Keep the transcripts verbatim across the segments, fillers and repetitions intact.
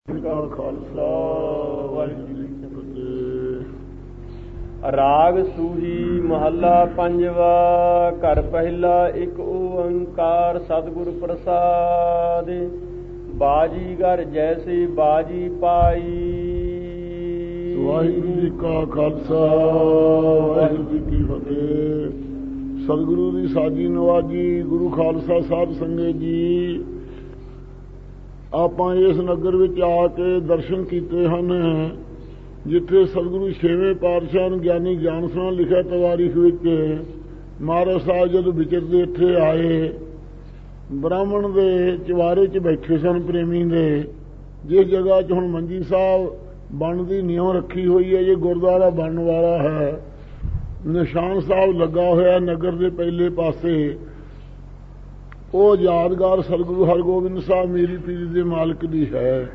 ਕਾ ਖਾਲਸਾ ਵਾਹਿਗੁਰੂ ਜੀ ਕੀ ਫਤਿਹ। ਰਾਗ ਸੂਹੀ ਮਹੱਲਾ ਪੰਜਵਾ। ਘਰ ਪਹਿਲਾ ਇੱਕ ਓੰਕਾਰ ਸਤਿਗੁਰ ਪ੍ਰਸਾਦਿ। ਬਾਜੀਗਰ ਜੈਸੀ ਬਾਜੀ ਪਾਈ। ਵਾਹਿਗੁਰੂ ਜੀ ਕਾ ਖਾਲਸਾ ਵਾਹਿਗੁਰੂ ਜੀ ਕੀ ਫਤਿਹ। ਸਤਿਗੁਰੂ ਦੀ ਸਾਜੀ ਨਵਾਜੀ। ਗੁਰੂ ਖਾਲਸਾ ਸਾਹਿਬ ਸੰਗਤ ਜੀ, ਆਪਾਂ ਇਸ ਨਗਰ ਵਿੱਚ ਆ ਕੇ ਦਰਸ਼ਨ ਕੀਤੇ ਹਨ ਜਿੱਥੇ ਸਤਿਗੁਰੂ ਛੇਵੇਂ ਪਾਤਸ਼ਾਹ ਨੂੰ ਗਿਆਨੀ ਗਿਆਨ ਸਿੰਘ ਲਿਖਿਆ ਤਵਾਰੀਖ ਵਿੱਚ ਮਹਾਰਾਜ ਸਾਹਿਬ ਜਦੋਂ ਵਿਚਰਦੇ ਇੱਥੇ ਆਏ, ਬ੍ਰਾਹਮਣ ਦੇ ਚਵਾਰੇ 'ਚ ਬੈਠੇ ਸਨ ਪ੍ਰੇਮੀ ਦੇ। ਜਿਸ ਜਗ੍ਹਾ 'ਚ ਹੁਣ ਮੰਜੀ ਸਾਹਿਬ ਬਣਨ ਦੀ ਨਿਯਮ ਰੱਖੀ ਹੋਈ ਹੈ, ਜੇ ਗੁਰਦੁਆਰਾ ਬਣਨ ਵਾਲਾ ਹੈ, ਨਿਸ਼ਾਨ ਸਾਹਿਬ ਲੱਗਾ ਹੋਇਆ ਨਗਰ ਦੇ ਪਹਿਲੇ ਪਾਸੇ। ਉਹ ਯਾਦਗਾਰ ਸਤਿਗੁਰੂ ਹਰਗੋਬਿੰਦ ਸਾਹਿਬ ਮੀਰੀ ਪੀਰੀ ਦੇ ਮਾਲਕ ਦੀ ਹੈ।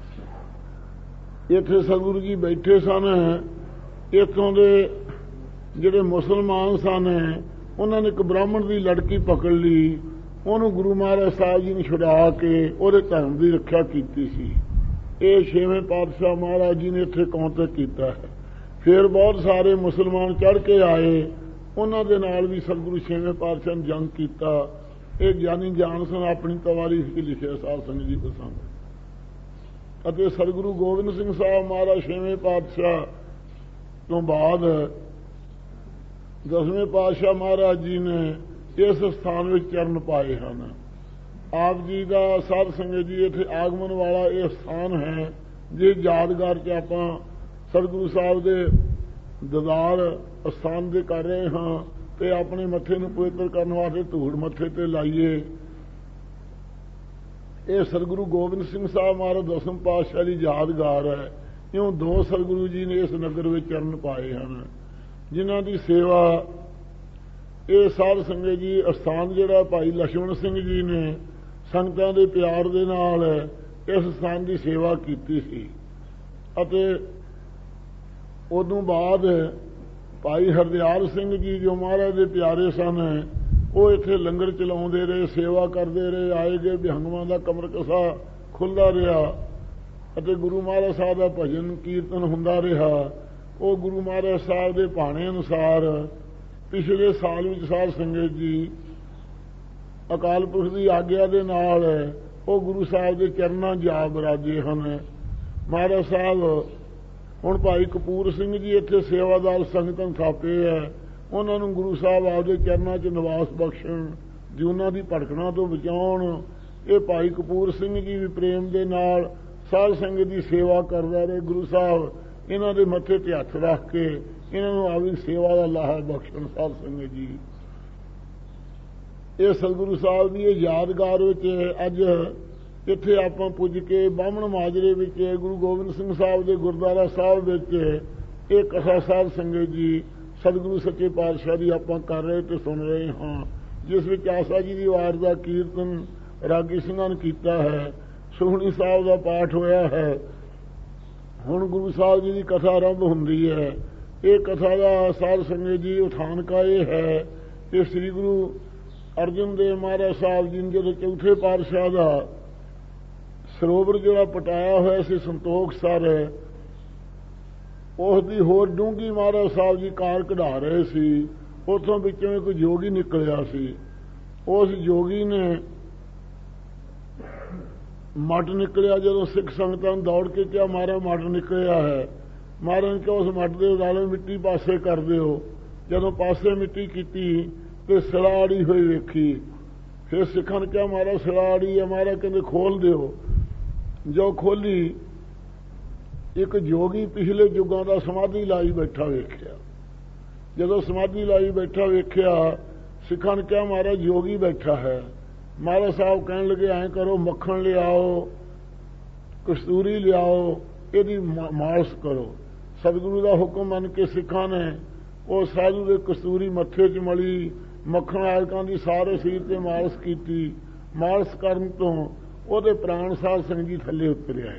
ਇੱਥੇ ਸਤਿਗੁਰੂ ਜੀ ਬੈਠੇ ਸਨ। ਇੱਥੋਂ ਦੇ ਜਿਹੜੇ ਮੁਸਲਮਾਨ ਸਨ ਉਹਨਾਂ ਨੇ ਇੱਕ ਬ੍ਰਾਹਮਣ ਦੀ ਲੜਕੀ ਪਕੜ ਲਈ। ਉਹਨੂੰ ਗੁਰੂ ਮਹਾਰਾਜ ਸਾਹਿਬ ਜੀ ਨੇ ਛੁਡਾ ਕੇ ਉਹਦੇ ਧਰਮ ਦੀ ਰੱਖਿਆ ਕੀਤੀ ਸੀ। ਇਹ ਛੇਵੇਂ ਪਾਤਸ਼ਾਹ ਮਹਾਰਾਜ ਜੀ ਨੇ ਇੱਥੇ ਕੌਂਤਕ ਕੀਤਾ ਹੈ। ਫਿਰ ਬਹੁਤ ਸਾਰੇ ਮੁਸਲਮਾਨ ਚੜ੍ਹ ਕੇ ਆਏ, ਉਹਨਾਂ ਦੇ ਨਾਲ ਵੀ ਸਤਿਗੁਰੂ ਛੇਵੇਂ ਪਾਤਸ਼ਾਹ ਨੇ ਜੰਗ ਕੀਤਾ। ਇਹ ਗਿਆਨੀ ਗਿਆਨ ਸਿੰਘ ਆਪਣੀ ਤਵਾਰੀਖ ਵਿੱਚ ਲਿਖਿਆ ਸਾਧ ਸੰਗਤ ਜੀ ਪਸੰਦ। ਅਤੇ ਸਤਿਗੁਰੂ ਗੋਬਿੰਦ ਸਿੰਘ ਸਾਹਿਬ ਮਹਾਰਾਜ ਛੇਵੇਂ ਪਾਤਸ਼ਾਹ ਤੋਂ ਬਾਅਦ ਦਸਵੇਂ ਪਾਤਸ਼ਾਹ ਮਹਾਰਾਜ ਜੀ ਨੇ ਇਸ ਸਥਾਨ ਵਿੱਚ ਚਰਨ ਪਾਏ ਹਨ। ਆਪ ਜੀ ਦਾ ਸਾਧ ਸੰਗਤ ਜੀ ਇੱਥੇ ਆਗਮਨ ਵਾਲਾ ਇਹ ਸਥਾਨ ਹੈ। ਜੇ ਯਾਦਗਾਰ 'ਚ ਆਪਾਂ ਸਤਿਗੁਰੂ ਸਾਹਿਬ ਦੇ ਦੀਦਾਰ ਅਸਥਾਨ ਦੇ ਕਰ ਰਹੇ ਹਾਂ ਤੇ ਆਪਣੇ ਮੱਥੇ ਨੂੰ ਪਵਿੱਤਰ ਕਰਨ ਵਾਸਤੇ ਧੂੜ ਮੱਥੇ ਤੇ ਲਾਈਏ। ਇਹ ਸਤਿਗੁਰੂ ਗੋਬਿੰਦ ਸਿੰਘ ਸਾਹਿਬ ਮਹਾਰਾਜ ਦਸਮ ਪਾਤਸ਼ਾਹ ਦੀ ਯਾਦਗਾਰ ਹੈ। ਇਉਂ ਦੋ ਸਤਿਗੁਰੂ ਜੀ ਨੇ ਇਸ ਨਗਰ ਵਿੱਚ ਚਰਨ ਪਾਏ ਹਨ, ਜਿਨ੍ਹਾਂ ਦੀ ਸੇਵਾ ਇਹ ਸਾਧ ਸੰਗਤ ਜੀ ਅਸਥਾਨ ਜਿਹੜਾ ਭਾਈ ਲਛਮਣ ਸਿੰਘ ਜੀ ਨੇ ਸੰਗਤਾਂ ਦੇ ਪਿਆਰ ਦੇ ਨਾਲ ਇਸ ਸਥਾਨ ਦੀ ਸੇਵਾ ਕੀਤੀ ਸੀ। ਅਤੇ ਉਦੋਂ ਬਾਅਦ ਭਾਈ ਹਰਦਿਆਲ ਸਿੰਘ ਜੀ ਜੋ ਮਹਾਰਾਜ ਦੇ ਪਿਆਰੇ ਸਨ, ਉਹ ਇੱਥੇ ਲੰਗਰ ਚਲਾਉਂਦੇ ਰਹੇ, ਸੇਵਾ ਕਰਦੇ ਰਹੇ। ਆਏ ਗਏ ਵਿਹੰਗਵਾਂ ਦਾ ਕਮਰ ਕਸਾ ਖੁੱਲ੍ਹਦਾ ਰਿਹਾ ਅਤੇ ਗੁਰੂ ਮਹਾਰਾਜ ਸਾਹਿਬ ਦਾ ਭਜਨ ਕੀਰਤਨ ਹੁੰਦਾ ਰਿਹਾ। ਉਹ ਗੁਰੂ ਮਹਾਰਾਜ ਸਾਹਿਬ ਦੇ ਭਾਣੇ ਅਨੁਸਾਰ ਪਿਛਲੇ ਸਾਲ ਵਿੱਚ ਸਾਧ ਸੰਗਤ ਜੀ ਅਕਾਲ ਪੁਰਖ ਦੀ ਆਗਿਆ ਦੇ ਨਾਲ ਉਹ ਗੁਰੂ ਸਾਹਿਬ ਦੇ ਚਰਨਾਂ ਜਾ ਬਰਾਜੇ ਹਨ। ਮਹਾਰਾਜ ਸਾਹਿਬ ਹੁਣ ਭਾਈ ਕਪੂਰ ਸਿੰਘ ਜੀ ਇੱਥੇ ਸੇਵਾਦਾਰ ਸੰਗਤਾਂ ਥਾਪੇ ਹੈ। ਉਹਨਾਂ ਨੂੰ ਗੁਰੂ ਸਾਹਿਬ ਆਪਦੇ ਚਰਨਾਂ 'ਚ ਨਿਵਾਸ ਬਖਸ਼ਣ, ਜੂਨਾਂ ਦੀ ਭਟਕਣਾ ਤੋਂ ਬਚਾਉਣ। ਇਹ ਭਾਈ ਕਪੂਰ ਸਿੰਘ ਜੀ ਵੀ ਪ੍ਰੇਮ ਦੇ ਨਾਲ ਸਾਧ ਸੰਗਤ ਦੀ ਸੇਵਾ ਕਰਦਾ ਰਹੇ। ਗੁਰੂ ਸਾਹਿਬ ਇਹਨਾਂ ਦੇ ਮੱਥੇ 'ਤੇ ਹੱਥ ਰੱਖ ਕੇ ਇਹਨਾਂ ਨੂੰ ਆਪਣੀ ਸੇਵਾ ਦਾ ਲਾਹਾ ਬਖਸ਼ਣ। ਸਾਧ ਸੰਗਤ ਜੀ, ਇਹ ਸਤਿਗੁਰੂ ਸਾਹਿਬ ਦੀ ਇਹ ਯਾਦਗਾਰ ਵਿੱਚ ਅੱਜ ਇੱਥੇ ਆਪਾਂ ਪੁੱਜ ਕੇ ਬਾਹਮਣ ਮਾਜਰੇ ਵਿੱਚ ਗੁਰੂ ਗੋਬਿੰਦ ਸਿੰਘ ਸਾਹਿਬ ਦੇ ਗੁਰਦੁਆਰਾ ਸਾਹਿਬ ਵਿੱਚ ਇਹ ਕਥਾ ਸਾਧ ਸੰਗਤ ਜੀ ਸਤਿਗੁਰੂ ਸੱਚੇ ਪਾਤਸ਼ਾਹ ਦੀ ਆਪਾਂ ਕਰ ਰਹੇ ਤੇ ਸੁਣ ਰਹੇ ਹਾਂ, ਜਿਸ ਵਿੱਚ ਆਸਾ ਜੀ ਦੀ ਵਾਰ ਦਾ ਕੀਰਤਨ ਰਾਗੀ ਸਿੰਘਾਂ ਨੇ ਕੀਤਾ ਹੈ। ਸੁਖਮਨੀ ਸਾਹਿਬ ਦਾ ਪਾਠ ਹੋਇਆ ਹੈ। ਹੁਣ ਗੁਰੂ ਸਾਹਿਬ ਜੀ ਦੀ ਕਥਾ ਆਰੰਭ ਹੁੰਦੀ ਹੈ। ਇਹ ਕਥਾ ਦਾ ਸਾਧ ਸੰਗਤ ਜੀ ਉਠਾਨਕਾ ਇਹ ਹੈ ਕਿ ਸ੍ਰੀ ਗੁਰੂ ਅਰਜਨ ਦੇਵ ਮਹਾਰਾਜ ਸਾਹਿਬ ਜੀ ਨੇ ਜਦੋਂ ਚੌਥੇ ਪਾਤਸ਼ਾਹ ਦਾ ਸਰੋਵਰ ਜਿਹੜਾ ਪਟਾਇਆ ਹੋਇਆ ਸੀ ਸੰਤੋਖ ਸਰ, ਉਸ ਦੀ ਹੋਰ ਡੂੰਘੀ ਮਹਾਰਾਜ ਸਾਹਿਬ ਜੀ ਕਾਰ ਕਢਾ ਰਹੇ ਸੀ। ਉੱਥੋਂ ਵਿੱਚੋਂ ਇੱਕ ਜੋਗੀ ਨਿਕਲਿਆ ਸੀ। ਉਸ ਜੋਗੀ ਨੇ ਮੱਟ ਨਿਕਲਿਆ। ਜਦੋਂ ਸਿੱਖ ਸੰਗਤਾਂ ਨੂੰ ਦੌੜ ਕੇ ਕਿਹਾ ਮਹਾਰਾਜ ਮੱਟ ਨਿਕਲਿਆ ਹੈ, ਮਹਾਰਾਜ ਨੇ ਕਿਹਾ ਉਸ ਮੱਟ ਦੇ ਉਦਾਲੇ ਮਿੱਟੀ ਪਾਸੇ ਕਰ ਦਿਓ। ਜਦੋਂ ਪਾਸੇ ਮਿੱਟੀ ਕੀਤੀ ਤੇ ਸਿਲਾੜੀ ਹੋਈ ਵੇਖੀ। ਫਿਰ ਸਿੱਖਾਂ ਨੇ ਕਿਹਾ ਮਹਾਰਾਜ ਸਿਲਾੜੀ ਹੈ। ਮਹਾਰਾਜ ਕਹਿੰਦੇ ਖੋਲ ਦਿਓ। ਜੋ ਖੋਲੀ, ਇੱਕ ਜੋਗੀ ਪਿਛਲੇ ਯੁੱਗਾਂ ਦਾ ਸਮਾਧੀ ਲਾਈ ਬੈਠਾ ਵੇਖਿਆ। ਜਦੋਂ ਸਮਾਧੀ ਲਾਈ ਬੈਠਾ ਵੇਖਿਆ, ਸਿੱਖਾਂ ਨੇ ਕਿਹਾ ਮਹਾਰਾਜ ਜੋਗੀ ਬੈਠਾ ਹੈ। ਮਹਾਰਾਜ ਸਾਹਿਬ ਕਹਿਣ ਲੱਗੇ ਐਂ ਕਰੋ, ਮੱਖਣ ਲਿਆਓ, ਕਸਤੂਰੀ ਲਿਆਓ, ਇਹਦੀ ਮਾਲਸ਼ ਕਰੋ। ਸਤਿਗੁਰੂ ਦਾ ਹੁਕਮ ਮੰਨ ਕੇ ਸਿੱਖਾਂ ਨੇ ਉਹ ਸਾਧੂ ਦੇ ਕਸਤੂਰੀ ਮੱਥੇ 'ਚ ਮਲੀ, ਮੱਖਣ ਆਦਿਕਾਂ ਦੀ ਸਾਰੇ ਸਰੀਰ 'ਤੇ ਮਾਲਸ਼ ਕੀਤੀ। ਮਾਲਸ਼ ਕਰਨ ਤੋਂ ਉਹਦੇ ਪ੍ਰਾਣ ਸਾਧ ਸੰਗਤ ਜੀ ਥੱਲੇ ਉਤਰ ਆਏ।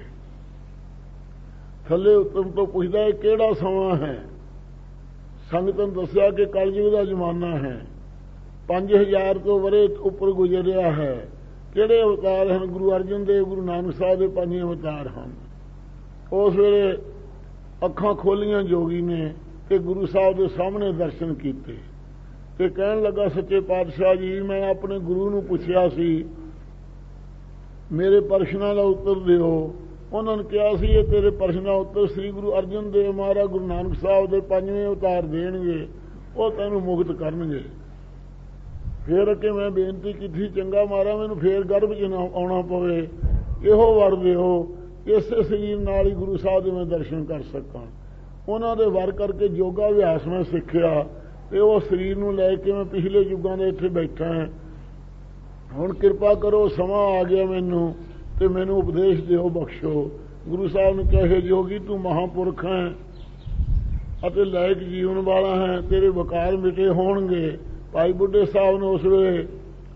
ਥੱਲੇ ਉਤਰਨ ਤੋਂ ਪੁੱਛਦਾ ਇਹ ਕਿਹੜਾ ਸਮਾਂ ਹੈ? ਸੰਗਤਾਂ ਦੱਸਿਆ ਕਿ ਕਲਯੁਗ ਦਾ ਜ਼ਮਾਨਾ ਹੈ। ਪੰਜ ਹਜ਼ਾਰ ਤੋਂ ਵਰੇ ਉੱਪਰ ਗੁਜ਼ਰਿਆ ਹੈ। ਕਿਹੜੇ ਅਵਤਾਰ ਹਨ? ਗੁਰੂ ਅਰਜਨ ਦੇਵ ਗੁਰੂ ਨਾਨਕ ਸਾਹਿਬ ਦੇ ਪੰਜ ਅਵਤਾਰ ਹਨ। ਉਸ ਵੇਲੇ ਅੱਖਾਂ ਖੋਲੀਆਂ ਜੋਗੀ ਨੇ ਤੇ ਗੁਰੂ ਸਾਹਿਬ ਦੇ ਸਾਹਮਣੇ ਦਰਸ਼ਨ ਕੀਤੇ ਤੇ ਕਹਿਣ ਲੱਗਾ, ਸੱਚੇ ਪਾਤਸ਼ਾਹ ਜੀ, ਮੈਂ ਆਪਣੇ ਗੁਰੂ ਨੂੰ ਪੁੱਛਿਆ ਸੀ ਮੇਰੇ ਪ੍ਰਸ਼ਨਾਂ ਦਾ ਉੱਤਰ ਦਿਓ। ਉਹਨਾਂ ਨੇ ਕਿਹਾ ਸੀ ਇਹ ਤੇਰੇ ਪ੍ਰਸ਼ਨ ਦਾ ਉੱਤਰ ਸ੍ਰੀ ਗੁਰੂ ਅਰਜਨ ਦੇਵ ਮਹਾਰਾਜ ਗੁਰੂ ਨਾਨਕ ਸਾਹਿਬ ਦੇ ਪੰਜਵੇਂ ਅਵਤਾਰ ਦੇਣਗੇ, ਉਹ ਤੈਨੂੰ ਮੁਕਤ ਕਰਨਗੇ। ਫੇਰ ਅੱਗੇ ਮੈਂ ਬੇਨਤੀ ਕੀਤੀ, ਚੰਗਾ ਮਹਾਰਾਜ ਮੈਨੂੰ ਫੇਰ ਗਰਭ ਚ ਨਾ ਆਉਣਾ ਪਵੇ, ਇਹੋ ਵਰ ਦਿਓ ਇਸੇ ਸਰੀਰ ਨਾਲ ਹੀ ਗੁਰੂ ਸਾਹਿਬ ਦੇ ਮੈਂ ਦਰਸ਼ਨ ਕਰ ਸਕਾਂ। ਉਹਨਾਂ ਦੇ ਵਰ ਕਰਕੇ ਯੋਗਾ ਅਭਿਆਸ ਮੈਂ ਸਿੱਖਿਆ ਤੇ ਉਹ ਸਰੀਰ ਨੂੰ ਲੈ ਕੇ ਮੈਂ ਪਿਛਲੇ ਯੁੱਗਾਂ ਦੇ ਇੱਥੇ ਬੈਠਾ ਹਾਂ। ਹੁਣ ਕਿਰਪਾ ਕਰੋ, ਸਮਾਂ ਆ ਗਿਆ ਮੈਨੂੰ ਤੇ ਮੈਨੂੰ ਉਪਦੇਸ਼ ਦਿਓ, ਬਖਸ਼ੋ। ਗੁਰੂ ਸਾਹਿਬ ਨੇ ਕਹੇ, ਜੋਗੀ ਤੂੰ ਮਹਾਂਪੁਰਖ ਹੈ ਅਤੇ ਲਾਇਕ ਜੀਵਨ ਵਾਲਾ ਹੈ, ਤੇਰੇ ਵਿਕਾਰ ਮਿਟੇ ਹੋਣਗੇ। ਭਾਈ ਬੁੱਢੇ ਸਾਹਿਬ ਨੇ ਉਸ ਵੇਲੇ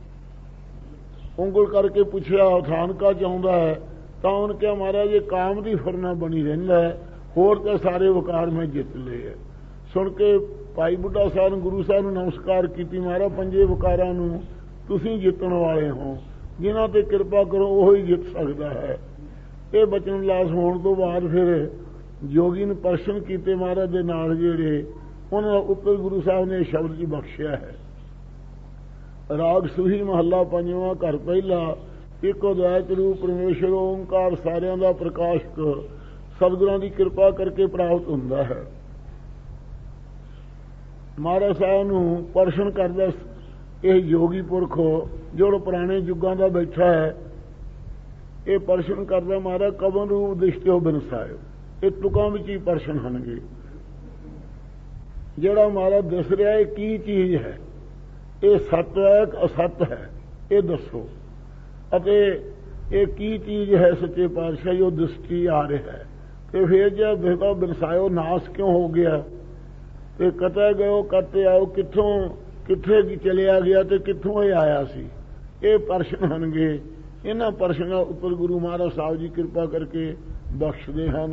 ਉਂਗਲ ਕਰਕੇ ਪੁੱਛਿਆ, ਥਾਨਕਾ ਚਾਹੁੰਦਾ ਹੈ? ਤਾਂ ਉਹਨੇ ਕਿਹਾ, ਮਹਾਰਾਜ ਇਹ ਕਾਮ ਦੀ ਫਰਨਾ ਬਣੀ ਰਹਿੰਦਾ ਹੈ, ਹੋਰ ਤਾਂ ਸਾਰੇ ਵਿਕਾਰ ਮੈਂ ਜਿੱਤ ਲਏ ਹੈ। ਸੁਣ ਕੇ ਭਾਈ ਬੁੱਢਾ ਸਾਹਿਬ ਨੇ ਗੁਰੂ ਸਾਹਿਬ ਨੂੰ ਨਮਸਕਾਰ ਕੀਤੀ, ਮਹਾਰਾਜ ਪੰਜੇ ਵਿਕਾਰਾਂ ਨੂੰ ਤੁਸੀਂ ਜਿੱਤਣ ਵਾਲੇ ਹੋ, ਜਿਨ੍ਹਾਂ ਤੇ ਕਿਰਪਾ ਕਰੋ ਉਹ ਹੀ ਜਿੱਤ ਸਕਦਾ ਹੈ। ਇਹ ਬਚਨ ਵਿਲਾਸ ਹੋਣ ਤੋਂ ਬਾਅਦ ਫਿਰ ਜੋਗੀ ਨੇ ਪ੍ਰਸ਼ਨ ਕੀਤੇ ਮਹਾਰਾਜ ਦੇ ਨਾਲ ਜਿਹੜੇ, ਉਹਨਾਂ ਦਾ ਉੱਤਰ ਗੁਰੂ ਸਾਹਿਬ ਨੇ ਸ਼ਬਦ ਜੀ ਬਖਸ਼ਿਆ ਹੈ। ਰਾਗ ਸੂਹੀ ਮਹੱਲਾ ਪੰਜਵਾਂ, ਘਰ ਪਹਿਲਾ। ਇੱਕ ਅਦਵੈਤ ਰੂਪ ਪਰਮੇਸ਼ਰ ਓਂਕਾਰ ਸਾਰਿਆਂ ਦਾ ਪ੍ਰਕਾਸ਼ਕ ਸਤਿਗੁਰਾਂ ਦੀ ਕਿਰਪਾ ਕਰਕੇ ਪ੍ਰਾਪਤ ਹੁੰਦਾ ਹੈ। ਮਹਾਰਾਜ ਸਾਹਿਬ ਨੂੰ ਪ੍ਰਸ਼ਨ ਕਰਦਾ ਇਹ ਯੋਗੀ ਪੁਰਖ ਜੋ ਪੁਰਾਣੇ ਯੁੱਗਾਂ ਦਾ ਬੈਠਾ ਹੈ, ਇਹ ਪ੍ਰਸ਼ਨ ਕਰਦਾ, ਮਹਾਰਾਜ ਕਵਨ ਰੂਪ ਦਿਸ਼ਟਿਓ ਬਿਨਸਾਇਓ। ਇਹ ਤੁਕਾਂ ਵਿੱਚ ਹੀ ਪ੍ਰਸ਼ਨ ਹਨਗੇ, ਜਿਹੜਾ ਮਹਾਰਾਜ ਦਿਸ ਰਿਹਾ ਇਹ ਕੀ ਚੀਜ਼ ਹੈ? ਇਹ ਸੱਤ ਹੈ ਕਿ ਅਸੱਤ ਹੈ? ਇਹ ਦੱਸੋ। ਅਤੇ ਇਹ ਕੀ ਚੀਜ਼ ਹੈ ਸੱਚੇ ਪਾਤਸ਼ਾਹ ਜੋ ਦ੍ਰਿਸ਼ਟੀ ਆ ਰਿਹਾ ਹੈ? ਤੇ ਫਿਰ ਜੇ ਦਿਸਦਾ ਬਿਨਸਾਇਓ, ਨਾਸ ਕਿਉਂ ਹੋ ਗਿਆ? ਤੇ ਕਤੈ ਗਇਓ ਕਤੇ ਆਓ, ਕਿੱਥੋਂ ਕਿੱਥੇ ਕੀ ਚਲਿਆ ਗਿਆ ਤੇ ਕਿੱਥੋਂ ਇਹ ਆਇਆ ਸੀ? ਇਹ ਪ੍ਰਸ਼ਨ ਹਨਗੇ। ਇਹਨਾਂ ਪ੍ਰਸ਼ਨਾਂ ਉੱਪਰ ਗੁਰੂ ਮਹਾਰਾਜ ਸਾਹਿਬ ਜੀ ਕਿਰਪਾ ਕਰਕੇ ਬਖਸ਼ਦੇ ਹਨ।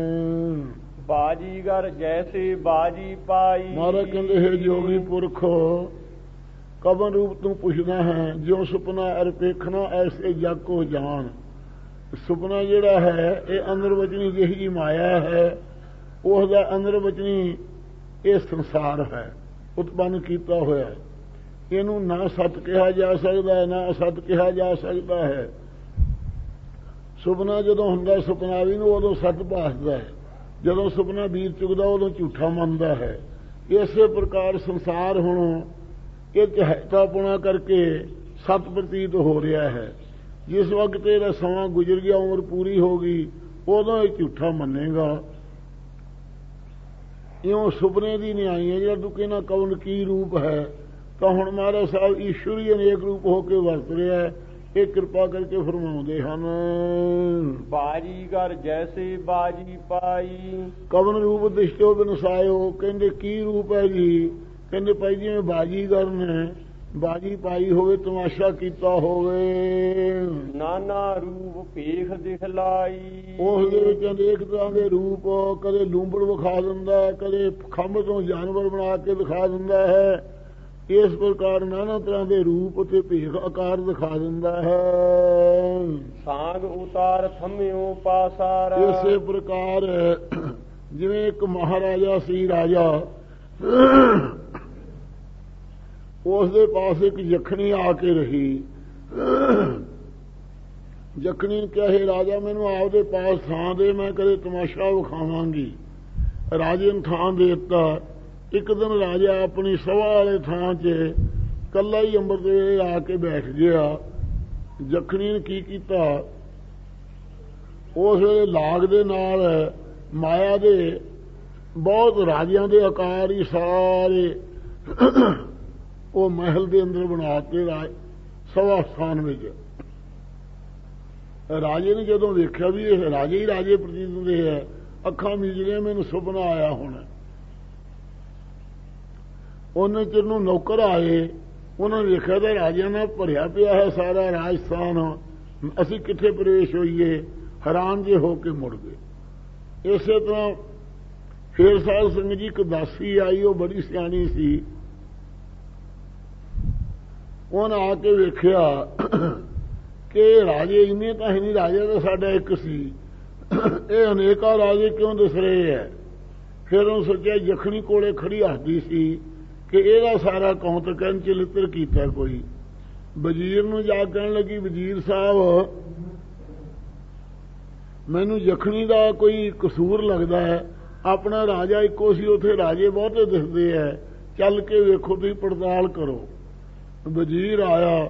ਬਾਜੀਗਰ ਜੈਸੇ ਬਾਜੀ ਪਾਈ। ਮਹਾਰਾਜ ਕਹਿੰਦੇ, ਹੈ ਜੋਗੀ ਪੁਰਖ, ਕਵਨ ਰੂਪ ਤੂੰ ਪੁੱਛਦਾ ਹੈ? ਜਿਉ ਸੁਪਨਾ ਅਰ ਵੇਖਣਾ ਐਸੇ ਜਗ ਕੋ ਜਾਣ। ਸੁਪਨਾ ਜਿਹੜਾ ਹੈ ਇਹ ਅੰਦਰ ਵਚਨੀ ਜਿਹੀ ਜੀ ਮਾਇਆ ਹੈ, ਉਸ ਦਾ ਅੰਦਰ ਵਚਨੀ ਇਹ ਸੰਸਾਰ ਹੈ, ਉਤਪੰਨ ਕੀਤਾ ਹੋਇਆ। ਇਹਨੂੰ ਨਾ ਸਤ ਕਿਹਾ ਜਾ ਸਕਦਾ ਹੈ, ਨਾ ਅਸਤ ਕਿਹਾ ਜਾ ਸਕਦਾ ਹੈ। ਸੁਪਨਾ ਜਦੋਂ ਹੁੰਦਾ ਸੁਪਨਾਵੀ ਨੂੰ ਉਦੋਂ ਸੱਚ ਭਾਸਦਾ ਹੈ, ਜਦੋਂ ਸੁਪਨਾ ਵੀਰ ਚੁੱਕਦਾ ਉਦੋਂ ਝੂਠਾ ਮੰਨਦਾ ਹੈ। ਇਸੇ ਪ੍ਰਕਾਰ ਸੰਸਾਰ ਹੁਣ ਇਹ ਚਹਿਤਾਪੁਣਾ ਕਰਕੇ ਸਤ ਪ੍ਰਤੀਤ ਹੋ ਰਿਹਾ ਹੈ। ਜਿਸ ਵਕਤ ਇਹਦਾ ਸਮਾਂ ਗੁਜ਼ਰ ਗਿਆ, ਉਮਰ ਪੂਰੀ ਹੋ ਗਈ, ਉਦੋਂ ਇਹ ਝੂਠਾ ਮੰਨੇਗਾ। ਇਉਂ ਸੁਪਨੇ ਦੀ ਨਿਆਈ ਹੈ। ਜਿਹੜਾ ਤੂੰ ਕਹਿੰਦਾ ਕੌਣ ਕੀ ਰੂਪ ਹੈ, ਤਾਂ ਹੁਣ ਮਹਾਰਾਜ ਸਾਹਿਬ ਈਸ਼ਵਰੀ ਅਨੇਕ ਰੂਪ ਹੋ ਕੇ ਵਰਤ ਰਿਹਾ ਹੈ। ਇਹ ਕਿਰਪਾ ਕਰਕੇ ਫਰਮਾਉਂਦੇ ਹਨ, ਬਾਜੀਗਰ ਜੈਸੇ ਬਾਜੀ ਪਾਈ। ਕਵਨ ਰੂਪ ਦਿਸ਼ਟਿਓ ਬਿਨਸਾਇਓ। ਕਹਿੰਦੇ ਕੀ ਰੂਪ ਹੈ ਜੀ? ਕਹਿੰਦੇ ਭਾਈ ਜਿਵੇਂ ਬਾਜੀਗਰ ਨੇ ਬਾਜੀ ਪਾਈ ਹੋਵੇ, ਤਮਾਸ਼ਾ ਕੀਤਾ ਹੋਵੇ। ਨਾਨਾ ਰੂਪ ਭੇਖ ਦਿਖਲਾਈ। ਉਸ ਦੇ ਵਿੱਚ ਅਨੇਕ ਤਰ੍ਹਾਂ ਦੇ ਰੂਪ, ਕਦੇ ਲੂੰਬੜ ਵਿਖਾ ਦਿੰਦਾ, ਕਦੇ ਖੰਭ ਤੋਂ ਜਾਨਵਰ ਬਣਾ ਕੇ ਦਿਖਾ ਦਿੰਦਾ ਹੈ। ਇਸ ਪ੍ਰਕਾਰ ਨਾਨਾ ਤਰ੍ਹਾਂ ਦੇ ਰੂਪ ਤੇ ਭੇਖ ਆਕਾਰ ਦਿਖਾ ਦਿੰਦਾ ਹੈ। ਸਾਂਗ ਉਤਾਰ ਥੰਮਿਓ ਪਾਸਾਰਾ। ਇਸੇ ਪ੍ਰਕਾਰ ਜਿਵੇਂ ਇੱਕ ਮਹਾਰਾਜਾ ਸੀ, ਰਾਜਾ, ਉਸ ਦੇ ਪਾਸ ਇੱਕ ਯਖਣੀ ਆ ਕੇ ਰਹੀ। ਯਖਣੀ ਨੇ ਕਿਹਾ, ਰਾਜਾ ਮੈਨੂੰ ਆਪਦੇ ਪਾਸ ਥਾਂ ਦੇ, ਮੈਂ ਕਦੇ ਤਮਾਸ਼ਾ ਵਿਖਾਵਾਂਗੀ। ਰਾਜੇ ਨੂੰ ਥਾਂ ਦੇ ਦਿੱਤਾ। ਇੱਕ ਦਿਨ ਰਾਜਾ ਆਪਣੀ ਸਭਾ ਵਾਲੇ ਥਾਂ 'ਚ ਇਕੱਲਾ ਹੀ ਅੰਬਰ ਦੇ ਆ ਕੇ ਬੈਠ ਗਿਆ। ਯਖਣੀ ਨੇ ਕੀ ਕੀਤਾ, ਉਸ ਵੇਲੇ ਲਾਗ ਦੇ ਨਾਲ ਮਾਇਆ ਦੇ ਬਹੁਤ ਰਾਜਿਆਂ ਦੇ ਆਕਾਰ ਹੀ ਸਾਰੇ ਉਹ ਮਹਿਲ ਦੇ ਅੰਦਰ ਬਣਾ ਕੇ ਸਭਾ ਸਥਾਨ ਵਿੱਚ। ਰਾਜੇ ਨੇ ਜਦੋਂ ਵੇਖਿਆ ਵੀ ਇਹ ਰਾਜੇ ਹੀ ਰਾਜੇ ਪ੍ਰਤੀਤ ਹੁੰਦੇ ਹੈ, ਅੱਖਾਂ ਮੀਚਦੀਆਂ, ਮੈਨੂੰ ਸੁਪਨਾ ਆਇਆ ਹੋਣਾ। ਉਹਨੇ ਚਿਰ ਨੂੰ ਨੌਕਰ ਆਏ, ਉਹਨਾਂ ਨੇ ਵੇਖਿਆ ਤਾਂ ਰਾਜਿਆਂ ਨਾਲ ਭਰਿਆ ਪਿਆ ਹੈ ਸਾਰਾ ਰਾਜਸਥਾਨ, ਅਸੀਂ ਕਿੱਥੇ ਪ੍ਰਵੇਸ਼ ਹੋਈਏ? ਹੈਰਾਨ ਜੇ ਹੋ ਕੇ ਮੁੜ ਗਏ। ਇਸੇ ਤਰ੍ਹਾਂ ਫੇਰ ਸਾਧ ਸੰਗਤ ਜੀ ਇੱਕ ਦਾਸੀ ਆਈ, ਉਹ ਬੜੀ ਸਿਆਣੀ ਸੀ। ਉਹਨੇ ਆ ਕੇ ਵੇਖਿਆ ਕਿ ਰਾਜੇ ਇੰਨੇ ਤਾਂ ਹੀ ਨਹੀਂ, ਰਾਜਾ ਤਾਂ ਸਾਡਾ ਇੱਕ ਸੀ, ਇਹ ਅਨੇਕਾਂ ਰਾਜੇ ਕਿਉਂ ਦਿਸ ਰਹੇ ਹੈ। ਫਿਰ ਉਹਨੂੰ ਸੋਚਿਆ ਜਖਣੀ ਕੋਲੇ ਖੜੀ ਹੱਸਦੀ ਸੀ ਕਿ ਇਹਦਾ ਸਾਰਾ ਕੌਂਤ ਕਹਿਣ ਚਲਿੱਤਰ ਕੀਤਾ ਕੋਈ। ਵਜ਼ੀਰ ਨੂੰ ਜਾ ਕਹਿਣ ਲੱਗੀ, ਵਜ਼ੀਰ ਸਾਹਿਬ ਮੈਨੂੰ ਜਖਣੀ ਦਾ ਕੋਈ ਕਸੂਰ ਲੱਗਦਾ ਹੈ, ਆਪਣਾ ਰਾਜਾ ਇੱਕੋ ਸੀ, ਉੱਥੇ ਰਾਜੇ ਬਹੁਤੇ ਦਿਸਦੇ ਹੈ, ਚੱਲ ਕੇ ਵੇਖੋ ਤੁਸੀਂ ਪੜਤਾਲ ਕਰੋ। ਵਜ਼ੀਰ ਆਇਆ,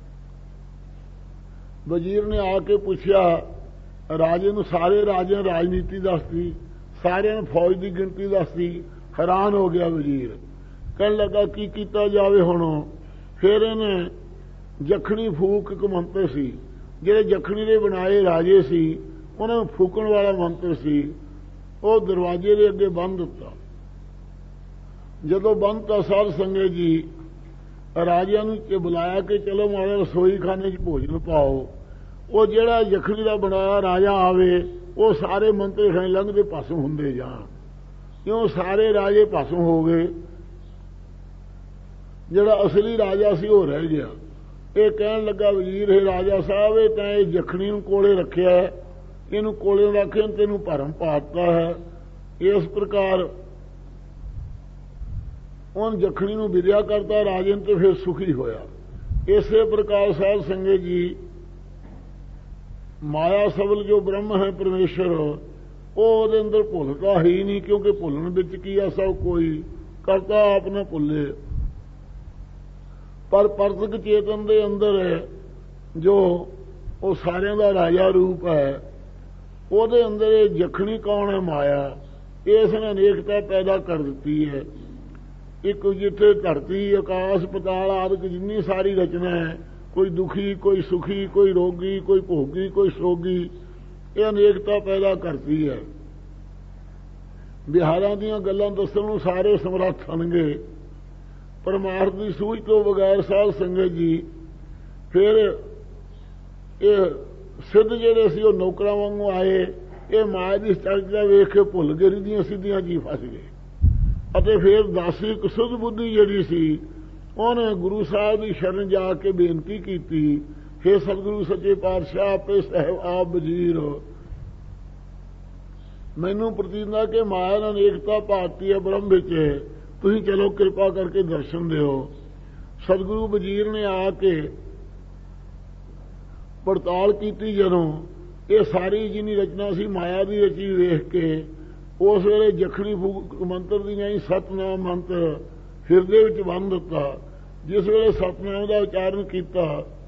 ਵਜ਼ੀਰ ਨੇ ਆ ਕੇ ਪੁੱਛਿਆ ਰਾਜੇ ਨੂੰ, ਸਾਰੇ ਰਾਜਿਆਂ ਰਾਜਨੀਤੀ ਦੱਸਦੀ, ਸਾਰਿਆਂ ਨੂੰ ਫੌਜ ਦੀ ਗਿਣਤੀ ਦੱਸਦੀ। ਹੈਰਾਨ ਹੋ ਗਿਆ ਵਜ਼ੀਰ, ਕਹਿਣ ਲੱਗਾ ਕੀ ਕੀਤਾ ਜਾਵੇ ਹੁਣ। ਫਿਰ ਇਹਨੇ ਜਖਣੀ ਫੂਕ ਇੱਕ ਮੰਤਰ ਸੀ, ਜਿਹੜੇ ਜਖਣੀ ਦੇ ਬਣਾਏ ਰਾਜੇ ਸੀ ਉਹਨਾਂ ਨੂੰ ਫੂਕਣ ਵਾਲਾ ਮੰਤਰ ਸੀ, ਉਹ ਦਰਵਾਜ਼ੇ ਦੇ ਅੱਗੇ ਬੰਨ੍ਹ ਦਿੱਤਾ। ਜਦੋਂ ਬੰਨ੍ਹਤਾ ਸਾਧ ਸੰਗਤ ਜੀ ਰਾਜਿਆਂ ਨੂੰ ਬੁਲਾਇਆ ਕਿ ਚਲੋ ਮਾਰੇ ਰਸੋਈ ਖਾਨੇ 'ਚ ਭੋਜਨ ਪਾਓ। ਉਹ ਜਿਹੜਾ ਜਖਣੀ ਦਾ ਬਣਾਇਆ ਰਾਜਾ ਆਵੇ, ਉਹ ਸਾਰੇ ਮੰਤਰੀ ਖਾਨੇ ਲੰਘਦੇ ਭਸਮ ਹੁੰਦੇ ਜਾਣ, ਕਿਉਂ ਸਾਰੇ ਰਾਜੇ ਭਸਮ ਹੋ ਗਏ, ਜਿਹੜਾ ਅਸਲੀ ਰਾਜਾ ਸੀ ਉਹ ਰਹਿ ਗਿਆ। ਇਹ ਕਹਿਣ ਲੱਗਾ ਵਜ਼ੀਰ ਹੈ ਰਾਜਾ ਸਾਹਿਬ, ਇਹ ਤਾਂ ਇਹ ਜਖਣੀ ਨੂੰ ਕੋਲੇ ਰੱਖਿਆ, ਇਹਨੂੰ ਕੋਲੇ ਰੱਖੇ ਤੈਨੂੰ ਭਰਮ ਪਾਤਾ ਹੈ। ਇਸ ਪ੍ਰਕਾਰ ਉਹਨ ਜਖਣੀ ਨੂੰ ਵਿਦਿਆ ਕਰਤਾ ਰਾਜੇ ਨੇ, ਤੇ ਫਿਰ ਸੁਖੀ ਹੋਇਆ। ਇਸੇ ਪ੍ਰਕਾਰ ਸਾਧ ਸੰਗਤ ਜੀ ਮਾਇਆ ਸਬਲ ਜੋ ਬ੍ਰਹਮ ਹੈ ਪਰਮੇਸ਼ਰ, ਉਹ ਉਹਦੇ ਅੰਦਰ ਭੁੱਲਦਾ ਹੀ ਨਹੀਂ, ਕਿਉਂਕਿ ਭੁੱਲਣ ਵਿੱਚ ਕੀ ਆ, ਸਭ ਕੋਈ ਕਰਤਾ ਆਪ ਨਾ ਭੁੱਲੇ। ਪਰ ਪਰਤਕ ਚੇਤਨ ਦੇ ਅੰਦਰ ਹੈ ਜੋ ਉਹ ਸਾਰਿਆਂ ਦਾ ਰਾਜਾ ਰੂਪ ਹੈ, ਉਹਦੇ ਅੰਦਰ ਇਹ ਜਖਣੀ ਕੌਣ ਹੈ, ਮਾਇਆ। ਇਸ ਨੇ ਅਨੇਕਤਾ ਪੈਦਾ ਕਰ ਦਿੱਤੀ ਹੈ। ਇੱਕ ਜਿੱਥੇ ਧਰਤੀ ਆਕਾਸ਼ ਪਤਾਲ ਆਦਿ ਜਿੰਨੀ ਸਾਰੀ ਰਚਨਾ ਹੈ, ਕੋਈ ਦੁਖੀ ਕੋਈ ਸੁਖੀ, ਕੋਈ ਰੋਗੀ ਕੋਈ ਭੋਗੀ ਕੋਈ ਸੋਗੀ, ਇਹ ਅਨੇਕਤਾ ਪੈਦਾ ਕਰਦੀ ਹੈ। ਬਿਹਾਰਾਂ ਦੀਆਂ ਗੱਲਾਂ ਦੱਸਣ ਨੂੰ ਸਾਰੇ ਸਮਰੱਥ ਹੋਣਗੇ, ਪਰਮਾਰਥ ਦੀ ਸੂਝ ਤੋਂ ਬਗੈਰ ਸਾਧ ਸੰਗਤ ਜੀ ਫਿਰ ਇਹ ਸਿੱਧ ਜਿਹੜੇ ਸੀ ਉਹ ਨੌਕਰਾਂ ਵਾਂਗੂ ਆਏ, ਇਹ ਮਾਇਆ ਦੀ ਚਰਚਾ ਵੇਖ ਕੇ ਭੁੱਲ ਗਏ, ਰਿੱਧੀਆਂ ਸਿੱਧੀਆਂ ਜੀ ਫਸ ਗਏ। ਅਤੇ ਫਿਰ ਦਾਸੀ ਇੱਕ ਸੁਧ ਬੁੱਧੀ ਜਿਹੜੀ ਸੀ ਉਹਨੇ ਗੁਰੂ ਸਾਹਿਬ ਦੀ ਸ਼ਰਨ ਜਾ ਕੇ ਬੇਨਤੀ ਕੀਤੀ, ਹੇ ਸਤਿਗੁਰੂ ਸੱਚੇ ਪਾਤਸ਼ਾਹ ਆਪੇ ਸਾਹਿਬ ਆਪ ਵਜ਼ੀਰ, ਮੈਨੂੰ ਪ੍ਰਤੀਤ ਹੁੰਦਾ ਕਿ ਮਾਇਆ ਨਾਲ ਅਨੇਕਤਾ ਭਾਰਤੀ ਹੈ ਬ੍ਰਹਮ ਵਿੱਚ, ਤੁਸੀਂ ਚਲੋ ਕਿਰਪਾ ਕਰਕੇ ਦਰਸ਼ਨ ਦਿਓ। ਸਤਿਗੁਰੂ ਵਜ਼ੀਰ ਨੇ ਆ ਕੇ ਪੜਤਾਲ ਕੀਤੀ, ਜਦੋਂ ਇਹ ਸਾਰੀ ਜਿੰਨੀ ਰਚਨਾ ਸੀ ਮਾਇਆ ਦੀ ਰਚੀ ਵੇਖ ਕੇ ਉਸ ਵੇਲੇ ਜਖਣੀ ਫੂਕ ਮੰਤਰ ਦੀ ਨਹੀਂ ਸਤਨਾਮ ਮੰਤਰ ਹਿਰਦੇ ਵਿੱਚ ਬੰਨ੍ਹ ਦਿੱਤਾ। ਜਿਸ ਵੇਲੇ ਸਤਨਾਮ ਦਾ ਉਚਾਰਨ ਕੀਤਾ,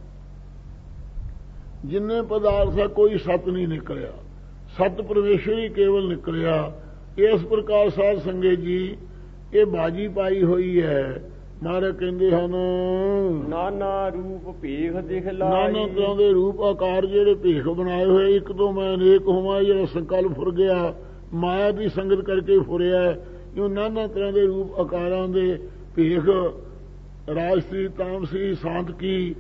ਜਿੰਨੇ ਪਦਾਰਥ ਦਾ ਕੋਈ ਸਤ ਨਹੀਂ ਨਿਕਲਿਆ, ਸਤ ਪਰਮੇਸ਼ਰ ਹੀ ਕੇਵਲ ਨਿਕਲਿਆ। ਇਸ ਪ੍ਰਕਾਰ ਸਾਧ ਸੰਗਤ ਜੀ ਇਹ ਬਾਜੀ ਪਾਈ ਹੋਈ ਹੈ। ਮਹਾਰਾਜ ਕਹਿੰਦੇ ਹਨ ਨਾਨਾ ਰੂਪ ਭੇਖ ਦਿਖਲਾਈ, ਨਾਨਾ ਤਰ੍ਹਾਂ ਦੇ ਰੂਪ ਆਕਾਰ ਜਿਹੜੇ ਭੇਖ ਬਣਾਏ ਹੋਏ, ਇੱਕ ਤੋਂ ਮੈਂ ਅਨੇਕ ਹੋਵਾਂ, ਜਿਹੜਾ ਸੰਕਲਪ ਫੁਰ ਗਿਆ ਮਾਇਆ ਦੀ ਸੰਗਤ ਕਰਕੇ ਫੁਰਿਆ, ਇਹ ਨਾਨਾ ਤਰ੍ਹਾਂ ਦੇ ਰੂਪ ਆਕਾਰਾਂ ਦੇ ਭੇਖ ਰਾਜਸੀ ਤਾਮਸੀ ਸਾਂਤਕੀ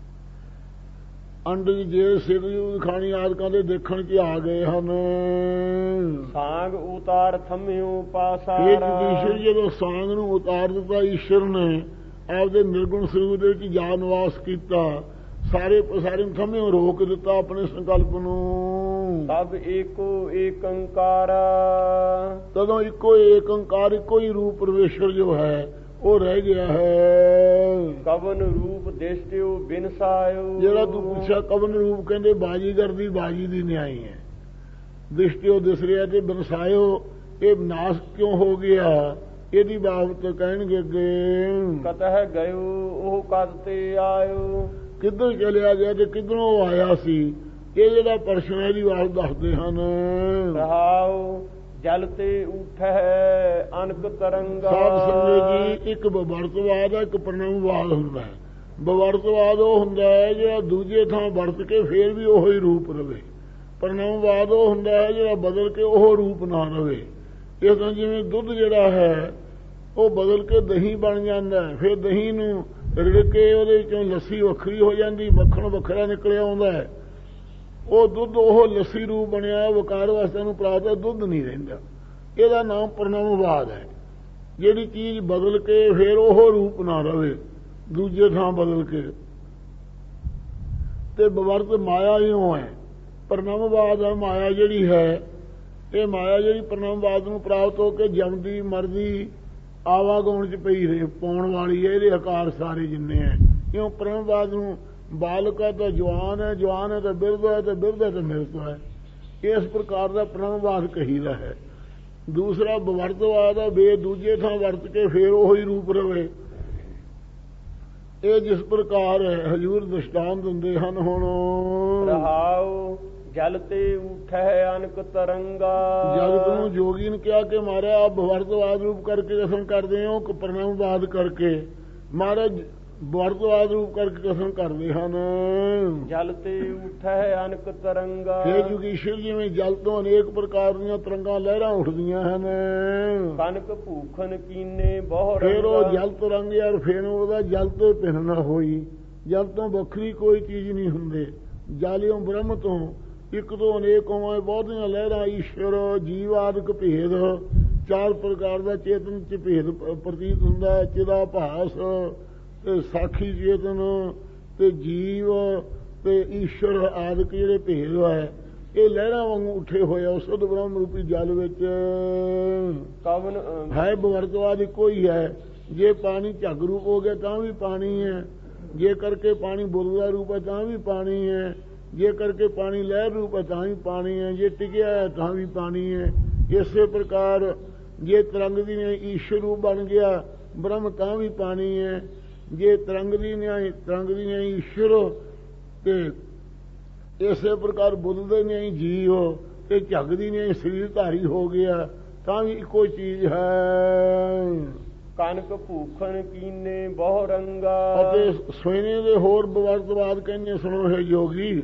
ਅੰਡ ਜੇ ਸਿਰ ਖਾਣੀ ਆਦਿਕਾਂ ਦੇ ਦੇਖਣ ਚ ਆ ਗਏ ਹਨ। ਸਾਂਗ ਉਤਾਰ ਥੰਮਿਓ ਪਾਸਾਰਾ, ਈਸ਼ਵਰ ਜਦੋਂ ਸਾਂਗ ਨੂੰ ਉਤਾਰ ਦਿੱਤਾ, ਈਸ਼ਵਰ ਨੇ ਆਪਦੇ ਨਿਰਗੁਣ ਸਰੂਪ ਦੇ ਵਿੱਚ ਜਾ ਨਿਵਾਸ ਕੀਤਾ, ਸਾਰੇ ਪਸਾਰੇ ਨੂੰ ਥੰਮਿਓ ਰੋਕ ਦਿੱਤਾ ਆਪਣੇ ਸੰਕਲਪ ਨੂੰ। ਸਭ ਏਕੋ ਏਕੰਕਾਰ, ਤਦੋਂ ਇੱਕੋ ਏਕੰਕਾਰ ਇੱਕੋ ਹੀ ਰੂਪ ਪਰਮੇਸ਼ਰ ਜੋ ਹੈ ਉਹ ਰਹਿ ਗਿਆ ਹੈ। ਕਵਨ ਰੂਪ ਦਿਸ਼ਟਿਓ ਬਿਨਸਾਇਓ, ਜਿਹੜਾ ਤੂੰ ਪੁੱਛਿਆ ਕਵਨ ਰੂਪ, ਕਹਿੰਦੇ ਬਾਜੀਗਰ ਦੀ ਬਾਜੀ ਦੀ ਨਿਆਈ ਹੈ। ਦਿਸ਼ਟਿਓ ਦਿਸ ਰਿਹਾ ਤੇ ਬਿਨਸਾਇਓ, ਇਹ ਨਾਸ ਕਿਉਂ ਹੋ ਗਿਆ, ਇਹਦੀ ਬਾਬਤ ਕਹਿਣਗੇ ਅੱਗੇ। ਕਤਹਿ ਗਇਓ ਉਹ ਕਦ ਤੇ ਆਇਓ, ਕਿੱਧਰ ਚਲਿਆ ਗਿਆ ਤੇ ਕਿੱਧਰੋਂ ਆਇਆ ਸੀ, ਇਹ ਜਿਹੜਾ ਪ੍ਰਸ਼ਨ ਹੈ ਦੀ ਬਾਤ ਦੱਸਦੇ ਹਨ। ਰਹਾਉ ਜਲ ਤੇ ਉਠੈ ਅਨਕ ਤਰੰਗਾ, ਸਾਧ ਸੰਗਤ ਜੀ ਇੱਕ ਬਵਰਤਵਾਦ ਹੈ, ਇੱਕ ਪ੍ਰਣਮਵਾਦ ਹੁੰਦਾ ਹੈ। ਬਵਰਤਵਾਦ ਉਹ ਹੁੰਦਾ ਹੈ ਜਿਹੜਾ ਦੂਜੇ ਥਾਂ ਵਰਤ ਕੇ ਫੇਰ ਵੀ ਉਹੀ ਰੂਪ ਰਵੇ। ਪ੍ਰਣਮਵਾਦ ਉਹ ਹੁੰਦਾ ਹੈ ਜਿਹੜਾ ਬਦਲ ਕੇ ਉਹ ਰੂਪ ਨਾ ਰਵੇ। ਇਸ ਤਰ੍ਹਾਂ ਜਿਵੇਂ ਦੁੱਧ ਜਿਹੜਾ ਹੈ ਉਹ ਬਦਲ ਕੇ ਦਹੀਂ ਬਣ ਜਾਂਦਾ, ਫਿਰ ਦਹੀਂ ਨੂੰ ਰਿੜ ਕੇ ਉਹਦੇ ਵਿੱਚੋਂ ਲੱਸੀ ਵੱਖਰੀ ਹੋ ਜਾਂਦੀ, ਮੱਖਣ ਵੱਖਰਾ ਨਿਕਲਿਆ ਆਉਂਦਾ ਹੈ। ਉਹ ਦੁੱਧ ਉਹ ਲੱਸੀ ਰੂਪ ਬਣਿਆ, ਵਕਾਰ ਵਾਸਤੇ ਨੂੰ ਪ੍ਰਾਪਤ ਦੁੱਧ ਨਹੀਂ ਰਹਿੰਦਾ। ਇਹਦਾ ਨਾਮ ਪ੍ਰਣਮਵਾਦ ਹੈ। ਜਿਹੜੀ ਚੀਜ਼ ਬਦਲ ਕੇ ਫਿਰ ਉਹ ਰੂਪ ਨਾ ਰਵੇ, ਦੂਜੇ ਥਾਂ ਬਦਲ ਕੇ। ਤੇ ਬਵਰਤ ਮਾਇਆ ਇਉਂ ਹੈ। ਪਰਨਮਵਾਦ ਹੈ ਮਾਇਆ ਜਿਹੜੀ ਹੈ, ਇਹ ਮਾਇਆ ਜਿਹੜੀ ਪਰਨਮਵਾਦ ਨੂੰ ਪ੍ਰਾਪਤ ਹੋ ਕੇ ਜੰਮਦੀ ਮਰਦੀ ਆਵਾਗਾਉਣ ਚ ਪਈ ਰਹੇ ਪਾਉਣ ਵਾਲੀ ਹੈ। ਇਹਦੇ ਆਕਾਰ ਸਾਰੇ ਜਿੰਨੇ ਹੈ, ਕਿਉਂ ਪਰਨਮਵਾਦ ਨੂੰ ਬਾਲਕ ਹੈ ਤਾਂ ਜਵਾਨ ਹੈ, ਜਵਾਨ ਹੈ ਤਾਂ ਬਿਰਧ ਹੈ, ਤਾਂ ਬਿਰਧ ਹੈ ਤਾਂ ਮਿਰਤ ਹੈ। ਇਸ ਪ੍ਰਕਾਰ ਦਾ ਪਰਨਮਵਾਦ ਕਹੀਦਾ ਹੈ। ਦੂਸਰਾ ਬਵਰਤਵਾਦ ਹੈ, ਵੇ ਦੂਜੇ ਥਾਂ ਵਰਤ ਕੇ ਫੇਰ ਉਹੀ ਰੂਪ ਰਵੇ। ਇਹ ਜਿਸ ਪ੍ਰਕਾਰ ਹਜ਼ੂਰ ਦ੍ਰਿਸ਼ਟਾਂਤ ਦਿੰਦੇ ਹਨ। ਹੁਣ ਰਹਾਉ ਜਲ ਤੇ ਉਠੈ ਅਨਕ ਤਰੰਗਾ। ਜਗਤ ਨੂੰ ਜੋਗੀ ਨੇ ਕਿਹਾ ਕਿ ਮਹਾਰਾਜ ਆਪ ਬਵਰਤਵਾਦ ਰੂਪ ਕਰਕੇ ਕਥਨ ਕਰਦੇ ਹੋ ਕਿ ਪਰਨਮਵਾਦ ਕਰਕੇ? ਮਹਾਰਾਜ ਬਵਰਤਵਾਦ ਰੂਪ ਕਰਕੇ ਕਥਨ ਕਰਦੇ ਹਨ। ਜਲ ਤੇ ਉਠੈ ਅਨਕ ਤਰੰਗਾ। ਇਹ ਜੁਗੀਸ਼ਰ ਜਿਵੇਂ ਜਲ ਤੋਂ ਅਨੇਕ ਪ੍ਰਕਾਰ ਦੀਆਂ ਤਰੰਗਾਂ ਲਹਿਰਾਂ ਉੱਠਦੀਆਂ ਹਨ। ਕਨਕ ਭੂਖਨ ਕੀਨੇ ਬਹੁ ਰੰਗਾ। ਫੇਰ ਉਹ ਜਲ ਤਰੰਗ ਯਾਰ ਫੇਰ ਉਹਦਾ ਜਲ ਤੇ ਭਿੰਨ ਨਾ ਹੋਈ। ਜਲ ਤੋਂ ਵੱਖਰੀ ਕੋਈ ਚੀਜ਼ ਨਹੀਂ ਹੁੰਦੇ। ਜਲਿਓਂ ਬ੍ਰਹਮ ਤੋਂ ਇੱਕ ਤੋਂ ਅਨੇਕ ਹੋਵਾਂ ਬਹੁਤੀਆਂ ਲਹਿਰਾਂ ਈਸ਼ਵਰ ਜੀਵ ਆਦਿਕ ਭੇਦ ਚਾਰ ਪ੍ਰਕਾਰ ਦਾ ਚੇਤਨ ਚ ਭੇਦ ਪ੍ਰਤੀਤ ਹੁੰਦਾ। ਚਿਦਾ ਭਾਸ ਤੇ ਸਾਖੀ ਚੇਤਨ ਤੇ ਜੀਵ ਤੇ ਈਸ਼ਵਰ ਆਦਿਕ ਜਿਹੜੇ ਭੇਦ ਹੈ ਇਹ ਲਹਿਰਾਂ ਵਾਂਗੂ ਉੱਠੇ ਹੋਏ ਆ ਸੁਧ ਬ੍ਰਹਮ ਰੂਪੀ ਜਲ ਵਿੱਚ। ਕਵਨ ਹੈ ਬਵਰਤਵਾਦ ਇੱਕੋ ਹੀ ਹੈ। ਜੇ ਪਾਣੀ ਝੱਗ ਰੂਪ ਹੋ ਗਿਆ ਤਾਂ ਵੀ ਪਾਣੀ ਹੈ, ਜੇ ਕਰਕੇ ਪਾਣੀ ਬੁੱਧ ਦਾ ਰੂਪ ਹੈ ਤਾਂ ਵੀ ਪਾਣੀ ਹੈ, ਜੇ ਕਰਕੇ ਪਾਣੀ ਲਹਿਰ ਰੂਪ ਹੈ ਤਾਂ ਵੀ ਪਾਣੀ ਹੈ, ਜੇ ਟਿਕਿਆ ਹੈ ਤਾਂ ਵੀ ਪਾਣੀ ਹੈ। ਇਸੇ ਪ੍ਰਕਾਰ ਜੇ ਤਰੰਗ ਦੀ ਨੇ ਈਸ਼ਵਰ ਰੂਪ ਬਣ ਗਿਆ ਬ੍ਰਹਮ ਤਾਂ ਵੀ ਪਾਣੀ ਹੈ। ਜੇ ਤਰੰਗ ਦੀ ਨਿਆਈ ਤਰੰਗ ਦੀ ਨਿਆਈ ਈਸ਼ਵਰ ਤੇ ਇਸੇ ਪ੍ਰਕਾਰ ਬੁੱਧ ਦੇ ਨਿਆਈ ਜੀਵ ਤੇ ਝੱਗ ਦੀ ਨਿਆਈ ਸਰੀਰ ਧਾਰੀ ਹੋ ਗਿਆ ਤਾਂ ਵੀ ਇੱਕੋ ਚੀਜ਼ ਹੈ। ਕਨਕ ਭੂਖਨ ਕੀਨੇ ਬਹੁ ਰੰਗਾ। ਅਤੇ ਸੋਨੇ ਦੇ ਹੋਰ ਬਵਰਤਵਾਦ ਕਹਿੰਦੇ ਸੁਣੋ ਹੈ ਯੋਗੀ।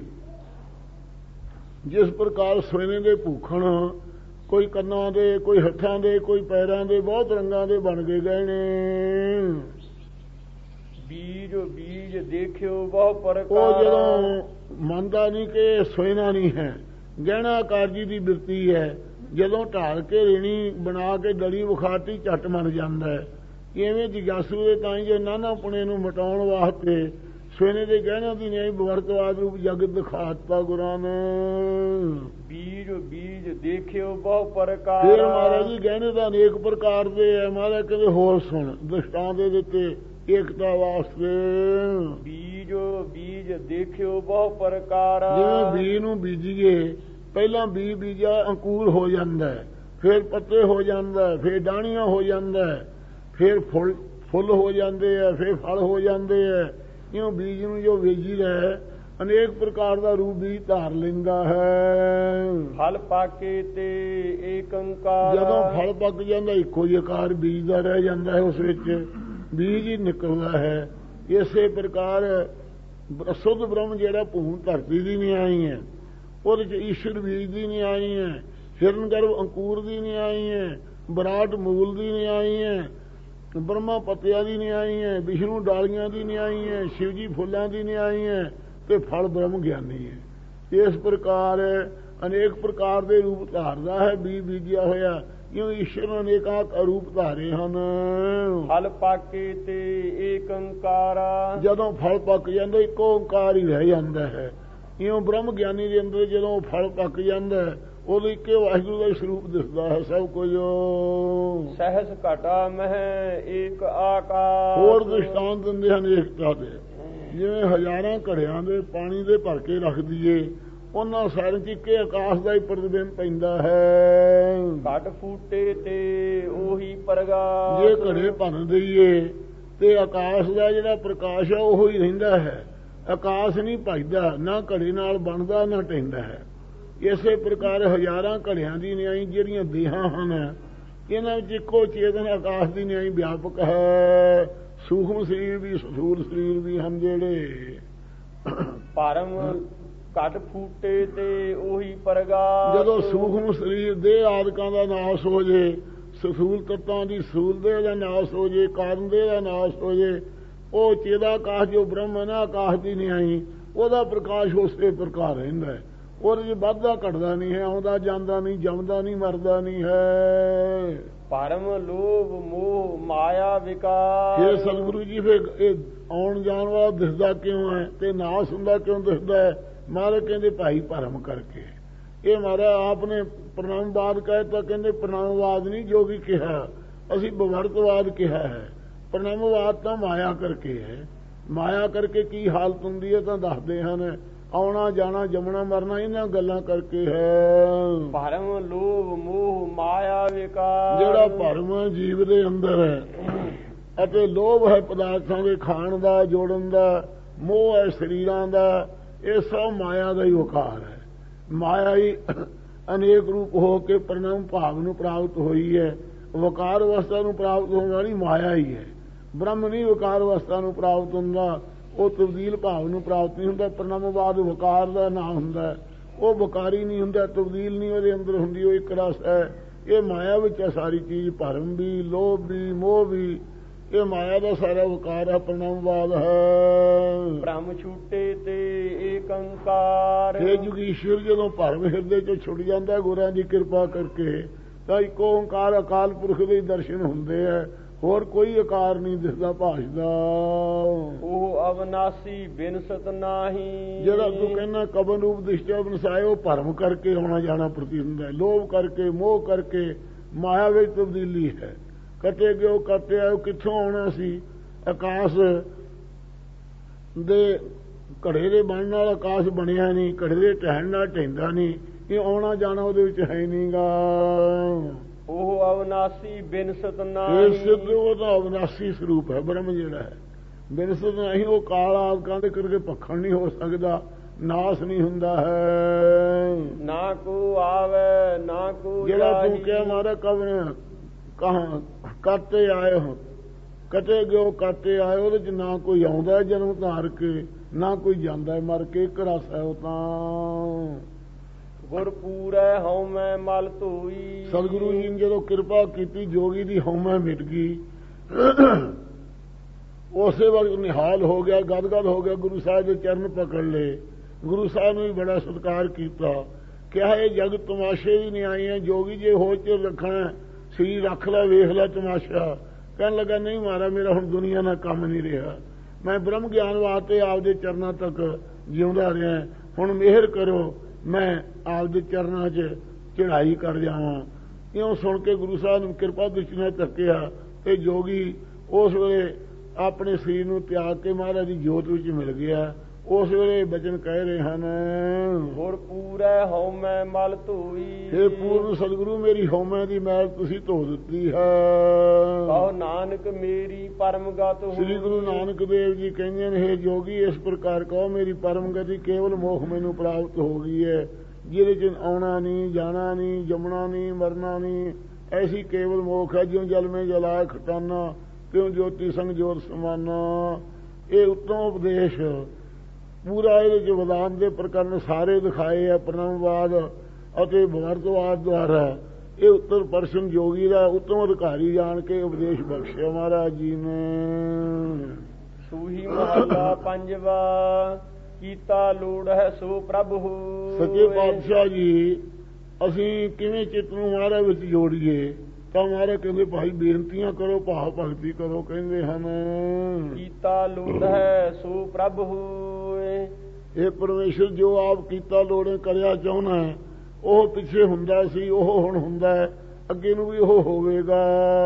ਜਿਸ ਪ੍ਰਕਾਰ ਸੋਨੇ ਦੇ ਭੂਖਣ ਕੋਈ ਕੰਨਾਂ ਦੇ, ਕੋਈ ਹੱਥਾਂ ਦੇ, ਕੋਈ ਪੈਰਾਂ ਦੇ, ਬਹੁਤ ਰੰਗਾਂ ਦੇ ਬਣ ਕੇ ਗਏ ਨੇ। ਬੀਜ ਬੀਜ ਦੇਖਿਓ ਬਹੁ ਪ੍ਰਕਾਰ। ਉਹ ਜਦੋਂ ਮੰਨਦਾ ਨਹੀਂ ਕਿ ਸੋਨਾ ਨਹੀਂ ਹੈ, ਗਹਿਣਾ ਕਾਰਜੀ ਦੀ ਬਿਰਤੀ ਹੈ, ਜਦੋਂ ਢਾਲ ਕੇ ਰੇਣੀ ਬਣਾ ਕੇ ਡਲੀ ਵਿਖਾਤੀ ਝੱਟ ਮੰਨ ਜਾਂਦਾ ਹੈ। ਇਵੇਂ ਜਿਗਿਆਸੂ ਦੇ ਤਾਂ ਜੇ ਨਾਨਾ ਪੁਣੇ ਨੂੰ ਮਟਾਉਣ ਵਾਸਤੇ ਸੋਨੇ ਦੇ ਗਹਿਣਿਆਂ ਦੀ ਨਹੀਂ ਬਵਰਤਵਾਦ ਰੂਪ ਜਗਤ ਦਿਖਾਤਾ ਗੁਰਾਂ ਨੇ। ਬੀਜ ਬੀਜ ਦੇਖਿਓ ਬਹੁ ਪ੍ਰਕਾਰ। ਫਿਰ ਮਹਾਰਾਜ ਜੀ ਗਹਿਣੇ ਤਾਂ ਅਨੇਕ ਪ੍ਰਕਾਰ ਦੇ ਹੈ। ਮਹਾਰਾਜ ਕਹਿੰਦੇ ਹੋਰ ਸੁਣ ਦ੍ਰਿਸ਼ਟਾਂਤ ਦੇ ਦਿੱਤੇ ਏਕਤਾ ਵਾਸਤੇ। ਬੀਜ ਬੀਜ ਦੇਖਿਓ ਬਹੁ ਪ੍ਰਕਾਰ। ਜਿਵੇਂ ਬੀਜ ਨੂੰ ਬੀਜੀਏ, ਪਹਿਲਾਂ ਬੀਜ ਬੀਜਾ ਅੰਕੂਰ ਹੋ ਜਾਂਦਾ ਹੈ, ਫਿਰ ਪੱਤੇ ਹੋ ਜਾਂਦਾ, ਫਿਰ ਡਾਣੀਆਂ ਹੋ ਜਾਂਦਾ, ਫਿਰ ਫੁੱਲ ਫੁੱਲ ਹੋ ਜਾਂਦੇ ਆ, ਫਿਰ ਫਲ ਹੋ ਜਾਂਦੇ ਆ। ਇਉਂ ਬੀਜ ਨੂੰ ਜੋ ਬੀਜੀਦਾ ਹੈ ਅਨੇਕ ਪ੍ਰਕਾਰ ਦਾ ਰੂਪ ਵੀ ਧਾਰ ਲੈਂਦਾ ਹੈ। ਫਲ ਪਾਕੇ ਤੇ ਏਕ ਓੰਕਾਰ। ਜਦੋਂ ਫਲ ਪੱਕ ਜਾਂਦਾ ਇੱਕੋ ਹੀ ਆਕਾਰ ਬੀਜ ਦਾ ਰਹਿ ਜਾਂਦਾ ਹੈ, ਉਸ ਵਿੱਚ ਬੀਜ ਹੀ ਨਿਕਲਦਾ ਹੈ। ਇਸੇ ਪ੍ਰਕਾਰ ਸੁਧ ਬ੍ਰਹਮ ਜਿਹੜਾ ਭੂਮ ਧਰਤੀ ਦੀ ਨਿਆਈ ਹੈ, ਉਹਦੇ ਚ ਈਸ਼ਵਰ ਬੀਜ ਦੀ ਨਿਆਈ ਹੈ, ਹਿਰਨ ਗਰਭ ਅੰਕੂਰ ਦੀ ਨਿਆਈ ਹੈ, ਵਿਰਾਟ ਮੂਲ ਦੀ ਨਿਆਈ ਹੈ, ਬ੍ਰਹਮਾ ਪੱਤਿਆਂ ਦੀ ਨਿਆਈ ਹੈ, ਵਿਸ਼ਨੂੰ ਡਾਲੀਆਂ ਦੀ ਨਿਆਈ ਹੈ, ਸ਼ਿਵ ਜੀ ਫੁੱਲਾਂ ਦੀ ਨਿਆਈ ਹੈ ਤੇ ਫਲ ਬ੍ਰਹਮ ਗਿਆਨੀ ਹੈ। ਇਸ ਪ੍ਰਕਾਰ ਅਨੇਕ ਪ੍ਰਕਾਰ ਦੇ ਰੂਪ ਧਾਰਦਾ ਹੈ ਬੀਜ ਬੀਜਿਆ ਹੋਇਆ। ਇਉਂ ਈਸ਼ਵਰ ਨੇ ਅਨੇਕਾਂ ਰੂਪ ਧਾਰੇ ਹਨ। ਫਲ ਪਾਕੇ ਤੇ ਏਕ ਓੰਕਾਰ। ਜਦੋਂ ਫਲ ਪੱਕ ਜਾਂਦਾ ਇੱਕੋ ਓੰਕਾਰ ਹੀ ਰਹਿ ਜਾਂਦਾ ਹੈ। ਇਉਂ ਬ੍ਰਹਮ ਗਿਆਨੀ ਦੇ ਅੰਦਰ ਜਦੋਂ ਫਲ ਪੱਕ ਜਾਂਦਾ ਉਦੋਂ ਇੱਕੇ ਵਾਹਿਗੁਰੂ ਦਾ ਸਰੂਪ ਦਿਸਦਾ ਹੈ ਸਭ ਕੁਝ। ਸਹਿਸ ਘਟਾ ਮਹਿ ਏਕ ਆਕਾਸ਼। ਹੋਰ ਦ੍ਰਿਸ਼ਟਾਂਤ ਦਿੰਦੇ ਹਨ ਏਕਤਾ ਦੇ। ਜਿਵੇਂ ਹਜ਼ਾਰਾਂ ਘੜਿਆਂ ਦੇ ਪਾਣੀ ਦੇ ਭਰ ਕੇ ਰੱਖ ਦਈਏ, ਉਹਨਾਂ ਸਾਰਿਆਂ ਚ ਇੱਕੇ ਆਕਾਸ਼ ਦਾ ਹੀ ਪ੍ਰਤੀਬਿੰਬ ਪੈਂਦਾ ਹੈ। ਘਟ ਫੂਟੇ ਤੇ ਉਹੀ ਪ੍ਰਗਾਸ। ਜੇ ਘੜੇ ਭੰਨ ਦਈਏ ਤੇ ਆਕਾਸ਼ ਦਾ ਜਿਹੜਾ ਪ੍ਰਕਾਸ਼ ਹੈ ਉਹ ਹੀ ਰਹਿੰਦਾ ਹੈ। ਆਕਾਸ਼ ਨਹੀਂ ਭਜਦਾ, ਨਾ ਘੜੇ ਨਾਲ ਬਣਦਾ ਨਾ ਟਹਿੰਦਾ ਹੈ। ਇਸੇ ਪ੍ਰਕਾਰ ਹਜ਼ਾਰਾਂ ਘੜਿਆਂ ਦੀ ਨਿਆਈ ਜਿਹੜੀਆਂ ਦੇਹਾਂ ਹਨ ਇਹਨਾਂ ਵਿੱਚ ਇੱਕੋ ਚੇਤਨ ਆਕਾਸ਼ ਦੀ ਨਿਆਈ ਵਿਆਪਕ ਹੈ। ਸੂਖਮ ਸਰੀਰ ਵੀ ਸਥੂਲ ਸਰੀਰ ਵੀ ਹਨ ਜਿਹੜੇ। ਪਰਮ ਘਟ ਫੂਟੇ ਤੇ ਉਹੀ ਪ੍ਰਗਾਸ। ਜਦੋਂ ਸੂਖਮ ਸਰੀਰ ਦੇ ਆਦਿਕਾਂ ਦਾ ਨਾਸ ਹੋ ਜੇ, ਸਥੂਲ ਤੱਤਾਂ ਦੀ ਸਥੂਲ ਦੇ ਦਾ ਨਾਸ ਹੋ ਜੇ, ਕਾਰਨ ਦੇ ਦਾ ਨਾਸ ਹੋ ਜੇ, ਉਹ ਚੇਦਾ ਆਕਾਸ਼ ਜੋ ਬ੍ਰਹਮ ਹੈ ਨਾ ਆਕਾਸ਼ ਦੀ ਨਿਆਈ ਉਹਦਾ ਪ੍ਰਕਾਸ਼ ਉਸੇ ਪ੍ਰਕਾਰ ਰਹਿੰਦਾ ਹੈ। ਉਹਦੇ 'ਚ ਵੱਧਦਾ ਘਟਦਾ ਨਹੀਂ ਹੈ, ਆਉਂਦਾ ਜਾਂਦਾ ਨਹੀਂ, ਜੰਮਦਾ ਨਹੀਂ, ਮਰਦਾ ਨਹੀਂ ਹੈ। ਭਰਮ ਲੋਭ ਮੋਹ ਮਾਇਆ ਵਿਕਾਰ। ਇਹ ਸਤਿਗੁਰੂ ਜੀ ਫਿਰ ਇਹ ਆਉਣ ਜਾਣ ਵਾਲਾ ਦਿਸਦਾ ਕਿਉਂ ਹੈ ਤੇ ਨਾਸ ਹੁੰਦਾ ਕਿਉਂ ਦਿਸਦਾ ਹੈ? ਮਹਾਰਾਜ ਕਹਿੰਦੇ ਭਾਈ ਭਰਮ ਕਰਕੇ। ਇਹ ਮਹਾਰਾਜ ਆਪ ਨੇ ਪ੍ਰਣਾਮਵਾਦ ਕਹੇ ਤਾਂ ਕਹਿੰਦੇ ਪ੍ਰਣਾਮਵਾਦ ਨਹੀਂ ਜੋ ਵੀ ਕਿਹਾ, ਅਸੀਂ ਬਵਰਤਵਾਦ ਕਿਹਾ ਹੈ। ਪ੍ਰਣਾਮਵਾਦ ਤਾਂ ਮਾਇਆ ਕਰਕੇ ਹੈ। ਮਾਇਆ ਕਰਕੇ ਕੀ ਹਾਲਤ ਹੁੰਦੀ ਹੈ ਤਾਂ ਦੱਸਦੇ ਹਨ। ਆਉਣਾ ਜਾਣਾ ਜੰਮਣਾ ਮਰਨਾ ਇਹਨਾਂ ਗੱਲਾਂ ਕਰਕੇ ਹੈ। ਭਰਮ ਲੋਭ ਮੋਹ ਮਾਇਆ ਵਿਕਾਰ। ਜਿਹੜਾ ਭਰਮ ਜੀਵ ਦੇ ਅੰਦਰ ਹੈ ਅਤੇ ਲੋਭ ਹੈ ਪਦਾਰਥਾਂ ਦੇ ਖਾਣ ਦਾ, ਜੋੜਨ ਦਾ, ਮੋਹ ਹੈ ਸਰੀਰਾਂ ਦਾ, ਇਹ ਸਭ ਮਾਇਆ ਦਾ ਹੀ ਵਿਕਾਰ ਹੈ। ਮਾਇਆ ਹੀ ਅਨੇਕ ਰੂਪ ਹੋ ਕੇ ਪ੍ਰਣਾਮ ਭਾਵ ਨੂੰ ਪ੍ਰਾਪਤ ਹੋਈ ਹੈ। ਵਿਕਾਰ ਅਵਸਥਾ ਨੂੰ ਪ੍ਰਾਪਤ ਹੋਣ ਵਾਲੀ ਮਾਇਆ ਹੀ ਹੈ। ਬ੍ਰਹਮ ਨਹੀਂ ਵਿਕਾਰ ਅਵਸਥਾ ਨੂੰ ਪ੍ਰਾਪਤ ਹੁੰਦਾ, ਉਹ ਤਬਦੀਲ ਭਾਵ ਨੂੰ ਪ੍ਰਾਪਤ ਨਹੀਂ ਹੁੰਦਾ। ਪ੍ਰਣਾਮਵਾਦ ਵਿਕਾਰ ਦਾ ਨਾਂ ਹੁੰਦਾ, ਉਹ ਵਿਕਾਰੀ ਨਹੀਂ ਹੁੰਦਾ, ਤਬਦੀਲ ਨਹੀਂ ਉਹਦੇ ਅੰਦਰ ਹੁੰਦੀ, ਉਹ ਇੱਕ ਰਸ ਹੈ। ਇਹ ਮਾਇਆ ਵਿੱਚ ਹੈ ਸਾਰੀ ਚੀਜ਼, ਭਰਮ ਵੀ, ਲੋਭ ਵੀ, ਮੋਹ ਵੀ, ਇਹ ਮਾਇਆ ਦਾ ਸਾਰਾ ਵਿਕਾਰ ਹੈ, ਪ੍ਰਣਾਮਵਾਦ ਹੈ। ਭ੍ਰਮ ਛੂਟੇ ਤੇ ਏਕੰਕਾਰ। ਇਹ ਜੁਗੀਸ਼ਵਰ ਜਦੋਂ ਭਰਮ ਹਿਰਦੇ ਚੋਂ ਛੁੱਟ ਜਾਂਦਾ ਗੁਰਾਂ ਦੀ ਕਿਰਪਾ ਕਰਕੇ ਤਾਂ ਇੱਕ ਓਂਕਾਰ ਅਕਾਲ ਪੁਰਖ ਦੇ ਦਰਸ਼ਨ ਹੁੰਦੇ ਹੈ। ਹੋਰ ਕੋਈ ਆਕਾਰ ਨਹੀਂ ਦਿਸਦਾ ਭਾਸ਼ਦਾ। ਉਹ ਅਵਨਾਸੀ ਬਿਨਸਤ ਨਾਹੀ। ਜਿਹੜਾ ਤੂੰ ਕਹਿੰਦਾ ਕਬਨ ਰੂਪ ਦਿਸ਼ਟਾ ਬਨਸਾਏ, ਉਹ ਭਰਮ ਕਰਕੇ ਆਉਣਾ ਜਾਣਾ ਪ੍ਰਤੀ ਹੁੰਦਾ, ਲੋਭ ਕਰਕੇ, ਮੋਹ ਕਰਕੇ, ਮਾਇਆ ਵਿੱਚ ਤਬਦੀਲੀ ਹੈ। ਕੱਟੇ ਗਿਓ ਕੱਟੇ ਆਇਓ, ਕਿੱਥੋਂ ਆਉਣਾ ਸੀ? ਆਕਾਸ਼ ਦੇ ਘੜੇ ਦੇ ਬਣਨ ਨਾਲ ਆਕਾਸ਼ ਬਣਿਆ ਨਹੀਂ, ਘੜੇ ਦੇ ਟਹਿਣ ਨਾਲ ਢਹਿੰਦਾ ਨਹੀਂ, ਇਹ ਆਉਣਾ ਜਾਣਾ ਉਹਦੇ ਵਿੱਚ ਹੈ ਨਹੀਂਗਾ। ਉਹ ਅਵਨਾਸੀ ਬਿਨਸਤ ਨਾਹੀ। ਇਹ ਸਿੱਧ ਉਹਦਾ ਅਵਨਾਸੀ ਸਰੂਪ ਹੈ ਬ੍ਰਹਮ ਜਿਹੜਾ ਹੈ। ਬਿਨਸਤ ਨਹੀਂ, ਉਹ ਕਾਲ ਆਦਿਕਾਂ ਦੇ ਕਰਕੇ ਭਖਣ ਨਹੀਂ ਹੋ ਸਕਦਾ, ਨਾਸ ਨਹੀਂ ਹੁੰਦਾ ਹੈ। ਨਾ ਕੋ ਆਵੇ ਨਾ ਕੋ ਜਿਹੜਾ ਤੂੰ ਕਿਹਾ ਮਾਰਾ ਕਵਨ ਕਹਾਂ ਕੱਟੇ ਆਏ ਹੋ, ਕਟੇ ਗਿਓ ਕੱਟੇ ਆਏ, ਉਹਦੇ ਚ ਨਾ ਕੋਈ ਆਉਂਦਾ ਜਨਮ ਧਾਰ ਕੇ, ਨਾ ਕੋਈ ਜਾਂਦਾ ਮਰ ਕੇ, ਇੱਕ ਰਸ ਹੈ ਉਹ ਤਾਂ। ਗੁਰ ਪੂਰੈ ਹਉਮੈ ਮਲ ਧੋਈ। ਸਤਿਗੁਰੂ ਜੀ ਨੇ ਜਦੋਂ ਕਿਰਪਾ ਕੀਤੀ, ਜੋਗੀ ਦੀ ਹਉਮੈ ਮਿਟ ਗਈ, ਉਸੇ ਵਕਤ ਨਿਹਾਲ ਹੋ ਗਿਆ, ਗਦਗਦ ਹੋ ਗਿਆ, ਗੁਰੂ ਸਾਹਿਬ ਦੇ ਚਰਨ ਪਕੜ ਲਏ। ਗੁਰੂ ਸਾਹਿਬ ਨੇ ਵੀ ਬੜਾ ਸਤਿਕਾਰ ਕੀਤਾ, ਕਿਹਾ ਇਹ ਜਗਤ ਤਮਾਸ਼ੇ ਦੀ ਨਹੀਂ ਆਈ ਹੈ, ਜੋਗੀ ਜੇ ਹੋਸ਼ ਚ ਰੱਖਣਾ ਸਰੀਰ ਰੱਖ ਲੈ, ਵੇਖ ਲੈ ਤਮਾਸ਼ਾ। ਕਹਿਣ ਲੱਗਾ ਨਹੀਂ ਮਹਾਰਾਜ, ਮੇਰਾ ਹੁਣ ਦੁਨੀਆ ਨਾਲ ਕੰਮ ਨਹੀਂ ਰਿਹਾ, ਮੈਂ ਬ੍ਰਹਮ ਗਿਆਨ ਵਾਸਤੇ ਆਪਦੇ ਚਰਨਾਂ ਤੱਕ ਜਿਉਂਦਾ ਰਿਹਾ, ਹੁਣ ਮਿਹਰ ਕਰੋ ਮੈਂ ਆਪਦੇ ਚਰਨਾਂ 'ਚ ਚੜ੍ਹਾਈ ਕਰ ਜਾਵਾਂ। ਇਉਂ ਸੁਣ ਕੇ ਗੁਰੂ ਸਾਹਿਬ ਨੇ ਕਿਰਪਾ ਦ੍ਰਿਸ਼ਟੀ ਨਾਲ ਤੱਕਿਆ ਤੇ ਜੋਗੀ ਉਸ ਵੇਲੇ ਆਪਣੇ ਸਰੀਰ ਨੂੰ ਤਿਆਗ ਕੇ ਮਹਾਰਾਜ ਦੀ ਜੋਤ ਵਿੱਚ ਮਿਲ ਗਿਆ। ਉਸ ਵੇਲੇ ਬਚਨ ਕਹਿ ਰਹੇ ਹਨ, ਗੁਰ ਪੂਰੈ ਹਉਮੈ ਮਲ ਧੋਈ। हे ਪੂਰਨ ਸਤਿਗੁਰੂ, ਮੇਰੀ ਹਉਮੈ ਦੀ ਮੈਲ ਤੁਸੀਂ ਧੋ ਦਿੱਤੀ ਹੈ। ਕਹੋ ਨਾਨਕ ਮੇਰੀ ਪਰਮ ਗਤ ਹੋਈ। ਸ੍ਰੀ ਗੁਰੂ ਨਾਨਕ ਦੇਵ ਜੀ ਕਹਿੰਦੇ ਨੇ, हे ਜੋਗੀ, ਇਸ ਪ੍ਰਕਾਰ ਕਹੋ ਮੇਰੀ ਪਰਮ ਗਤੀ ਕੇਵਲ ਮੋਖ ਮੈਨੂੰ ਪ੍ਰਾਪਤ ਹੋ ਗਈ ਹੈ, ਜਿਹਦੇ ਚ ਆਉਣਾ ਨਹੀਂ, ਜਾਣਾ ਨਹੀਂ, ਜੰਮਣਾ ਨਹੀਂ, ਮਰਨਾ ਨਹੀਂ। ਐਸੀ ਕੇਵਲ ਮੋਖ ਹੈ, ਜਿਉਂ ਜਲ ਮੇਂ ਜਲਾਏ ਖਟਾਨਾ, ਤਿਉਂ ਜੋਤੀ ਸੰਗ ਜੋਤ ਸਮਾਨਾ। ਇਹ ਉੱਤਮ ਉਪਦੇਸ਼ ਪੂਰਾ ਇਹਦੇ ਚ ਵਦਾਨ ਦੇ ਪ੍ਰਕਰਨ ਸਾਰੇ ਦਿਖਾਏ ਆ ਪ੍ਰਣਾਮਵਾਦ ਅਤੇ ਬਵਰਤਵਾਦ ਦੁਆਰਾ। ਇਹ ਉੱਤਰ ਪਰਸ਼ਨ ਜੋਗੀ ਦਾ ਉੱਤਮ ਅਧਿਕਾਰੀ ਜਾਣ ਕੇ ਉਪਦੇਸ਼ ਬਖਸ਼ਿਆ ਮਹਾਰਾਜ ਜੀ ਨੇ। ਸੂਹੀ ਮਹੱਲਾ ਪੰਜਵਾ। ਕੀਤਾ ਲੋੜ ਹੈ ਸੋ ਪ੍ਰਭ ਹੋਇ। ਸੱਚੇ ਪਾਤਸ਼ਾਹ ਜੀ, ਅਸੀਂ ਕਿਵੇਂ ਚਿੱਤ ਨੂੰ ਮਹਾਰਾਜ ਵਿੱਚ ਜੋੜੀਏ? ਤਾਂ ਮਹਾਰਾਜ ਕਹਿੰਦੇ ਭਾਈ ਬੇਨਤੀਆਂ ਕਰੋ, ਭਾਵ ਭਗਤੀ ਕਰੋ, ਕਹਿੰਦੇ ਹਨ। ਕੀਤਾ ਲੋੜ ਹੈ ਸੋ ਪ੍ਰਭ ਹੋਇ। ਇਹ ਪਰਮੇਸ਼ਰ ਜੋ ਆਪ ਕੀਤਾ ਲੋੜੇ ਕਰਿਆ ਚਾਹੁੰਦਾ, ਉਹ ਪਿੱਛੇ ਹੁੰਦਾ ਸੀ, ਉਹ ਹੁਣ ਹੁੰਦਾ ਹੈ, ਅੱਗੇ ਨੂੰ ਵੀ ਉਹ ਹੋਵੇਗਾ।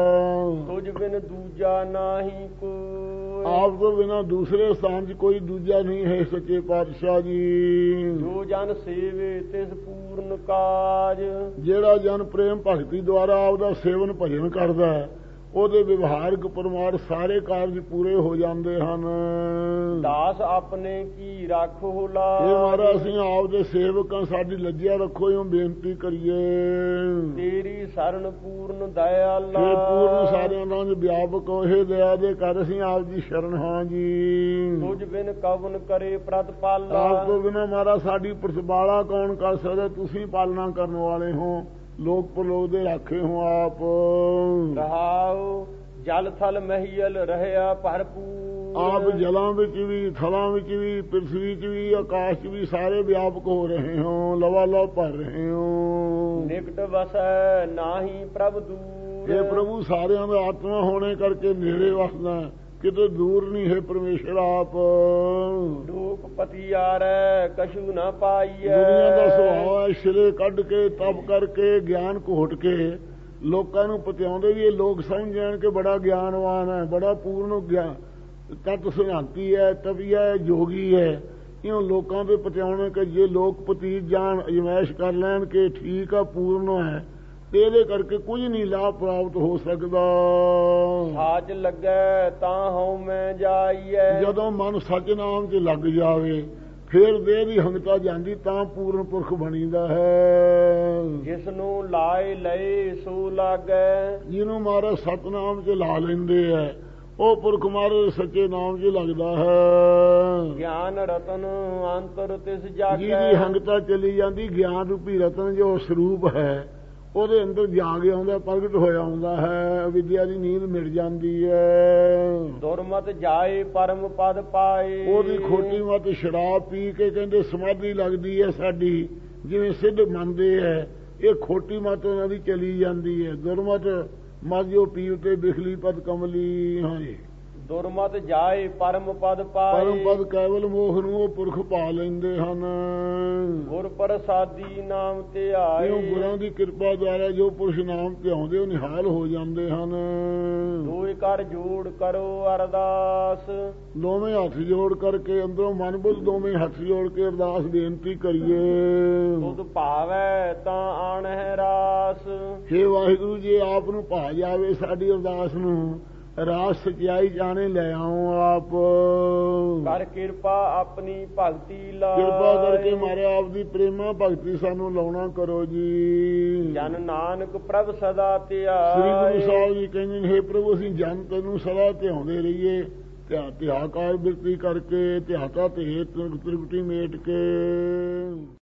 ਤੁਝ ਬਿਨ ਦੂਜਾ ਨਾਹੀ ਕੋਈ। ਆਪ ਤੋਂ ਬਿਨਾਂ ਦੂਸਰੇ ਸਥਾਨ 'ਚ ਕੋਈ ਦੂਜਾ ਨਹੀਂ ਹੈ ਸੱਚੇ ਪਾਤਸ਼ਾਹ ਜੀ। ਜੋ ਜਨ ਸੇਵੇ ਤਿਸ ਪੂਰਨ ਕਾਜ। ਜਿਹੜਾ ਜਨ ਪ੍ਰੇਮ ਭਗਤੀ ਦੁਆਰਾ ਆਪਦਾ ਸੇਵਨ ਭਜਨ ਕਰਦਾ, ਉਹਦੇ ਵਿਵਹਾਰਕ ਪਰਮਾਰਥ ਸਾਰੇ ਕਾਰਜ ਪੂਰੇ ਹੋ ਜਾਂਦੇ ਹਨ। ਦਾਸ ਆਪਣੇ ਕੀ ਰੱਖੋ ਲਾਜ। ਇਹ ਮਹਾਰਾਜ ਅਸੀਂ ਆਪਦੇ ਸੇਵਕਾਂ, ਸਾਡੀ ਲੱਜਿਆ ਰੱਖੋ, ਇਉਂ ਬੇਨਤੀ ਕਰੀਏ। ਤੇਰੀ ਸਰਣ ਪੂਰਨ ਦਇਆਲਾ। ਇਹ ਪੂਰਨ ਸਾਰਿਆਂ ਨਾਲ ਵਿਆਪਕ ਇਹ ਦਇਆ ਦੇ ਕਰ, ਅਸੀਂ ਆਪ ਦੀ ਸ਼ਰਨ ਹਾਂ ਜੀ। ਤੁਝ ਬਿਨ ਕਵਨ ਕਰੇ ਪ੍ਰਤਪਾਲਾ। ਆਪ ਤੋਂ ਬਿਨਾਂ ਮਹਾਰਾਜ ਸਾਡੀ ਪ੍ਰਤਪਾਲਾ ਕੌਣ ਕਰ ਸਕਦਾ? ਤੁਸੀਂ ਪਾਲਣਾ ਕਰਨ ਵਾਲੇ ਹੋ, ਲੋਕ ਪਰਲੋਕ ਦੇ ਰਾਖੇ ਹੋ ਆਪ। ਰਹਾਉ ਜਲ ਥਲ ਮਹੀਲ ਰਹਿਆ ਭਰਪੂਰ। ਆਪ ਜਲਾਂ ਵਿੱਚ ਵੀ, ਥਲਾਂ ਵਿੱਚ ਵੀ, ਪ੍ਰਿਥਵੀ ਚ ਵੀ, ਆਕਾਸ਼ ਚ ਵੀ ਸਾਰੇ ਵਿਆਪਕ ਹੋ ਰਹੇ ਹੋ, ਲਵਾ ਲਵ ਭਰ ਰਹੇ ਹੋ। ਨਿਕਟ ਵਸੈ ਨਾਹੀ ਪ੍ਰਭ ਦੂਰ। ਇਹ ਪ੍ਰਭੂ ਸਾਰਿਆਂ ਦਾ ਆਤਮਾ ਹੋਣੇ ਕਰਕੇ ਨੇੜੇ ਵਸਦਾ, ਕਿਤੇ ਦੂਰ ਨਹੀਂ ਹੈ ਪਰਮੇਸ਼ਰ ਆਪ। ਲੋਕ ਪਤੀ ਆਰੈ ਕਛੂ ਨਾ ਪਾਈਐ। ਦੁਨੀਆ ਦਾ ਸੁਭਾਅ ਹੈ ਸਿਰੇ ਕੱਢ ਕੇ, ਤਪ ਕਰਕੇ, ਗਿਆਨ ਘੋਟ ਕੇ ਲੋਕਾਂ ਨੂੰ ਪਤਿਆਉਂਦੇ ਵੀ ਇਹ ਲੋਕ ਸਮਝ ਜਾਣ ਕਿ ਬੜਾ ਗਿਆਨਵਾਨ ਹੈ, ਬੜਾ ਪੂਰਨ ਗਿਆਨ ਤਤ ਸਿਧਾਂਤੀ ਹੈ, ਤਪੀ ਹੈ, ਜੋਗੀ ਹੈ। ਇਉਂ ਲੋਕਾਂ ਦੇ ਪਤਿਆਉਣੇ ਕਿ ਜੇ ਲੋਕ ਪਤੀਤ ਜਾਣ, ਅਜਮੈਸ਼ ਕਰ ਲੈਣ ਕਿ ਠੀਕ ਆ, ਪੂਰਨ ਹੈ, ਤੇ ਇਹਦੇ ਕਰਕੇ ਕੁਝ ਨਹੀਂ ਲਾਭ ਪ੍ਰਾਪਤ ਹੋ ਸਕਦਾ। ਸਾਜ ਲੱਗੈ ਤਾਂ ਹਉ ਮੈਂ ਜਾਈਐ। ਜਦੋਂ ਮਨ ਸੱਚ ਨਾਮ 'ਚ ਲੱਗ ਜਾਵੇ ਫਿਰ ਦੇਹ ਦੀ ਹੰਗਤਾ ਜਾਂਦੀ, ਤਾਂ ਪੂਰਨ ਪੁਰਖ ਬਣੀਦਾ ਹੈ। ਜਿਸ ਨੂੰ ਲਾਏ ਲਏ ਸੋ ਲਾਗੈ। ਜਿਹਨੂੰ ਮਹਾਰਾਜ ਸਤਨਾਮ 'ਚ ਲਾ ਲੈਂਦੇ ਹੈ ਉਹ ਪੁਰਖ ਮਹਾਰਾਜ ਸੱਚੇ ਨਾਮ 'ਚ ਲੱਗਦਾ ਹੈ। ਗਿਆਨ ਰਤਨ ਅੰਤਰ ਤਿਸ ਜਾਗੈ। ਜਿਹਦੀ ਹੰਗਤਾ ਚਲੀ ਜਾਂਦੀ, ਗਿਆਨ ਰੂਪੀ ਰਤਨ ਜੋ ਸਰੂਪ ਹੈ ਉਹਦੇ ਅੰਦਰ ਜਾਗ ਆਉਂਦਾ, ਪ੍ਰਗਟ ਹੋਇਆ ਆਉਂਦਾ ਹੈ, ਵਿਦਿਆ ਦੀ ਨੀਂਦ ਮਿਟ ਜਾਂਦੀ ਹੈ। ਦੁਰਮਤ ਜਾਏ ਪਰਮ ਪਦ ਪਾਏ। ਉਹਦੀ ਖੋਟੀ ਮਤ ਸ਼ਰਾਬ ਪੀ ਕੇ ਕਹਿੰਦੇ ਸਮਾਧੀ ਲੱਗਦੀ ਹੈ ਸਾਡੀ, ਜਿਵੇਂ ਸਿੱਧ ਮੰਨਦੇ ਹੈ, ਇਹ ਖੋਟੀ ਮਤ ਉਹਨਾਂ ਦੀ ਚਲੀ ਜਾਂਦੀ ਹੈ। ਦੁਰਮਤ ਮਤ ਜੋ ਪੀ ਉਤੇ ਬਿਖਲੀ ਪਦ ਕਮਲੀ। ਹਾਂਜੀ, ਦੁਰਮਤ ਜਾਏ ਪਰਮ ਪਦ ਪਾਏ। ਪਰਮ ਪਦ ਕੇਵਲ ਮੋਹ ਨੂੰ ਉਹ ਪੁਰਖ ਪਾ ਲੈਂਦੇ ਹਨ। ਗੁਰ ਪ੍ਰਸਾਦੀ ਨਾਮ ਤੇ ਆਏ। ਇਉਂ ਗੁਰਾਂ ਦੀ ਕਿਰਪਾ ਦੁਆਰਾ ਜੋ ਪੁਰਸ਼ ਨਾਮ ਤੇ ਆਉਂਦੇ ਉਹ ਨਿਹਾਲ ਹੋ ਜਾਂਦੇ ਹਨ। ਦੋਇ ਕਰ ਜੋੜ ਕਰੋ ਅਰਦਾਸ। ਦੋਵੇਂ ਹੱਥ ਜੋੜ ਕਰਕੇ, ਅੰਦਰੋਂ ਮਨ ਬੁੱਧ ਦੋਵੇਂ ਹੱਥ ਜੋੜ ਕੇ ਅਰਦਾਸ ਬੇਨਤੀ ਕਰੀਏ। ਤੁਧ ਭਾਵੈ ਤਾਂ ਆਣਹਿ ਰਾਸ। ਹੇ ਵਾਹਿਗੁਰੂ ਜੀ, ਆਪ ਨੂੰ ਭਾ ਜਾਵੇ ਸਾਡੀ ਅਰਦਾਸ ਨੂੰ, ਰਾਸ ਸਚਾਈ ਜਾਣੇ ਲੈ ਆਓ ਆਪ। ਕਰ ਕਿਰਪਾ ਆਪਣੀ ਭਗਤੀ ਲਾ। ਕਿਰਪਾ ਕਰਕੇ ਮਾਰੇ ਆਪ ਦੀ ਪ੍ਰੇਮਾ ਭਗਤੀ ਸਾਨੂੰ ਲਾਉਣਾ ਕਰੋ ਜੀ। ਜਨ ਨਾਨਕ ਪ੍ਰਭ ਸਦਾ ਧਿਆਏ। ਸ੍ਰੀ ਗੁਰੂ ਸਾਹਿਬ ਜੀ ਕਹਿੰਦੇ ਨੇ, ਹੇ ਪ੍ਰਭੂ ਅਸੀਂ ਜਨ ਤੈਨੂੰ ਸਦਾ ਧਿਆਉਂਦੇ ਰਹੀਏ, ਧਿਆ ਧਿਆਕਾਰ ਬਿਰਤੀ ਕਰਕੇ, ਧਿਆਤਾ ਤੇ ਤ੍ਰਿਪਟੀ ਮੇਟ ਕੇ।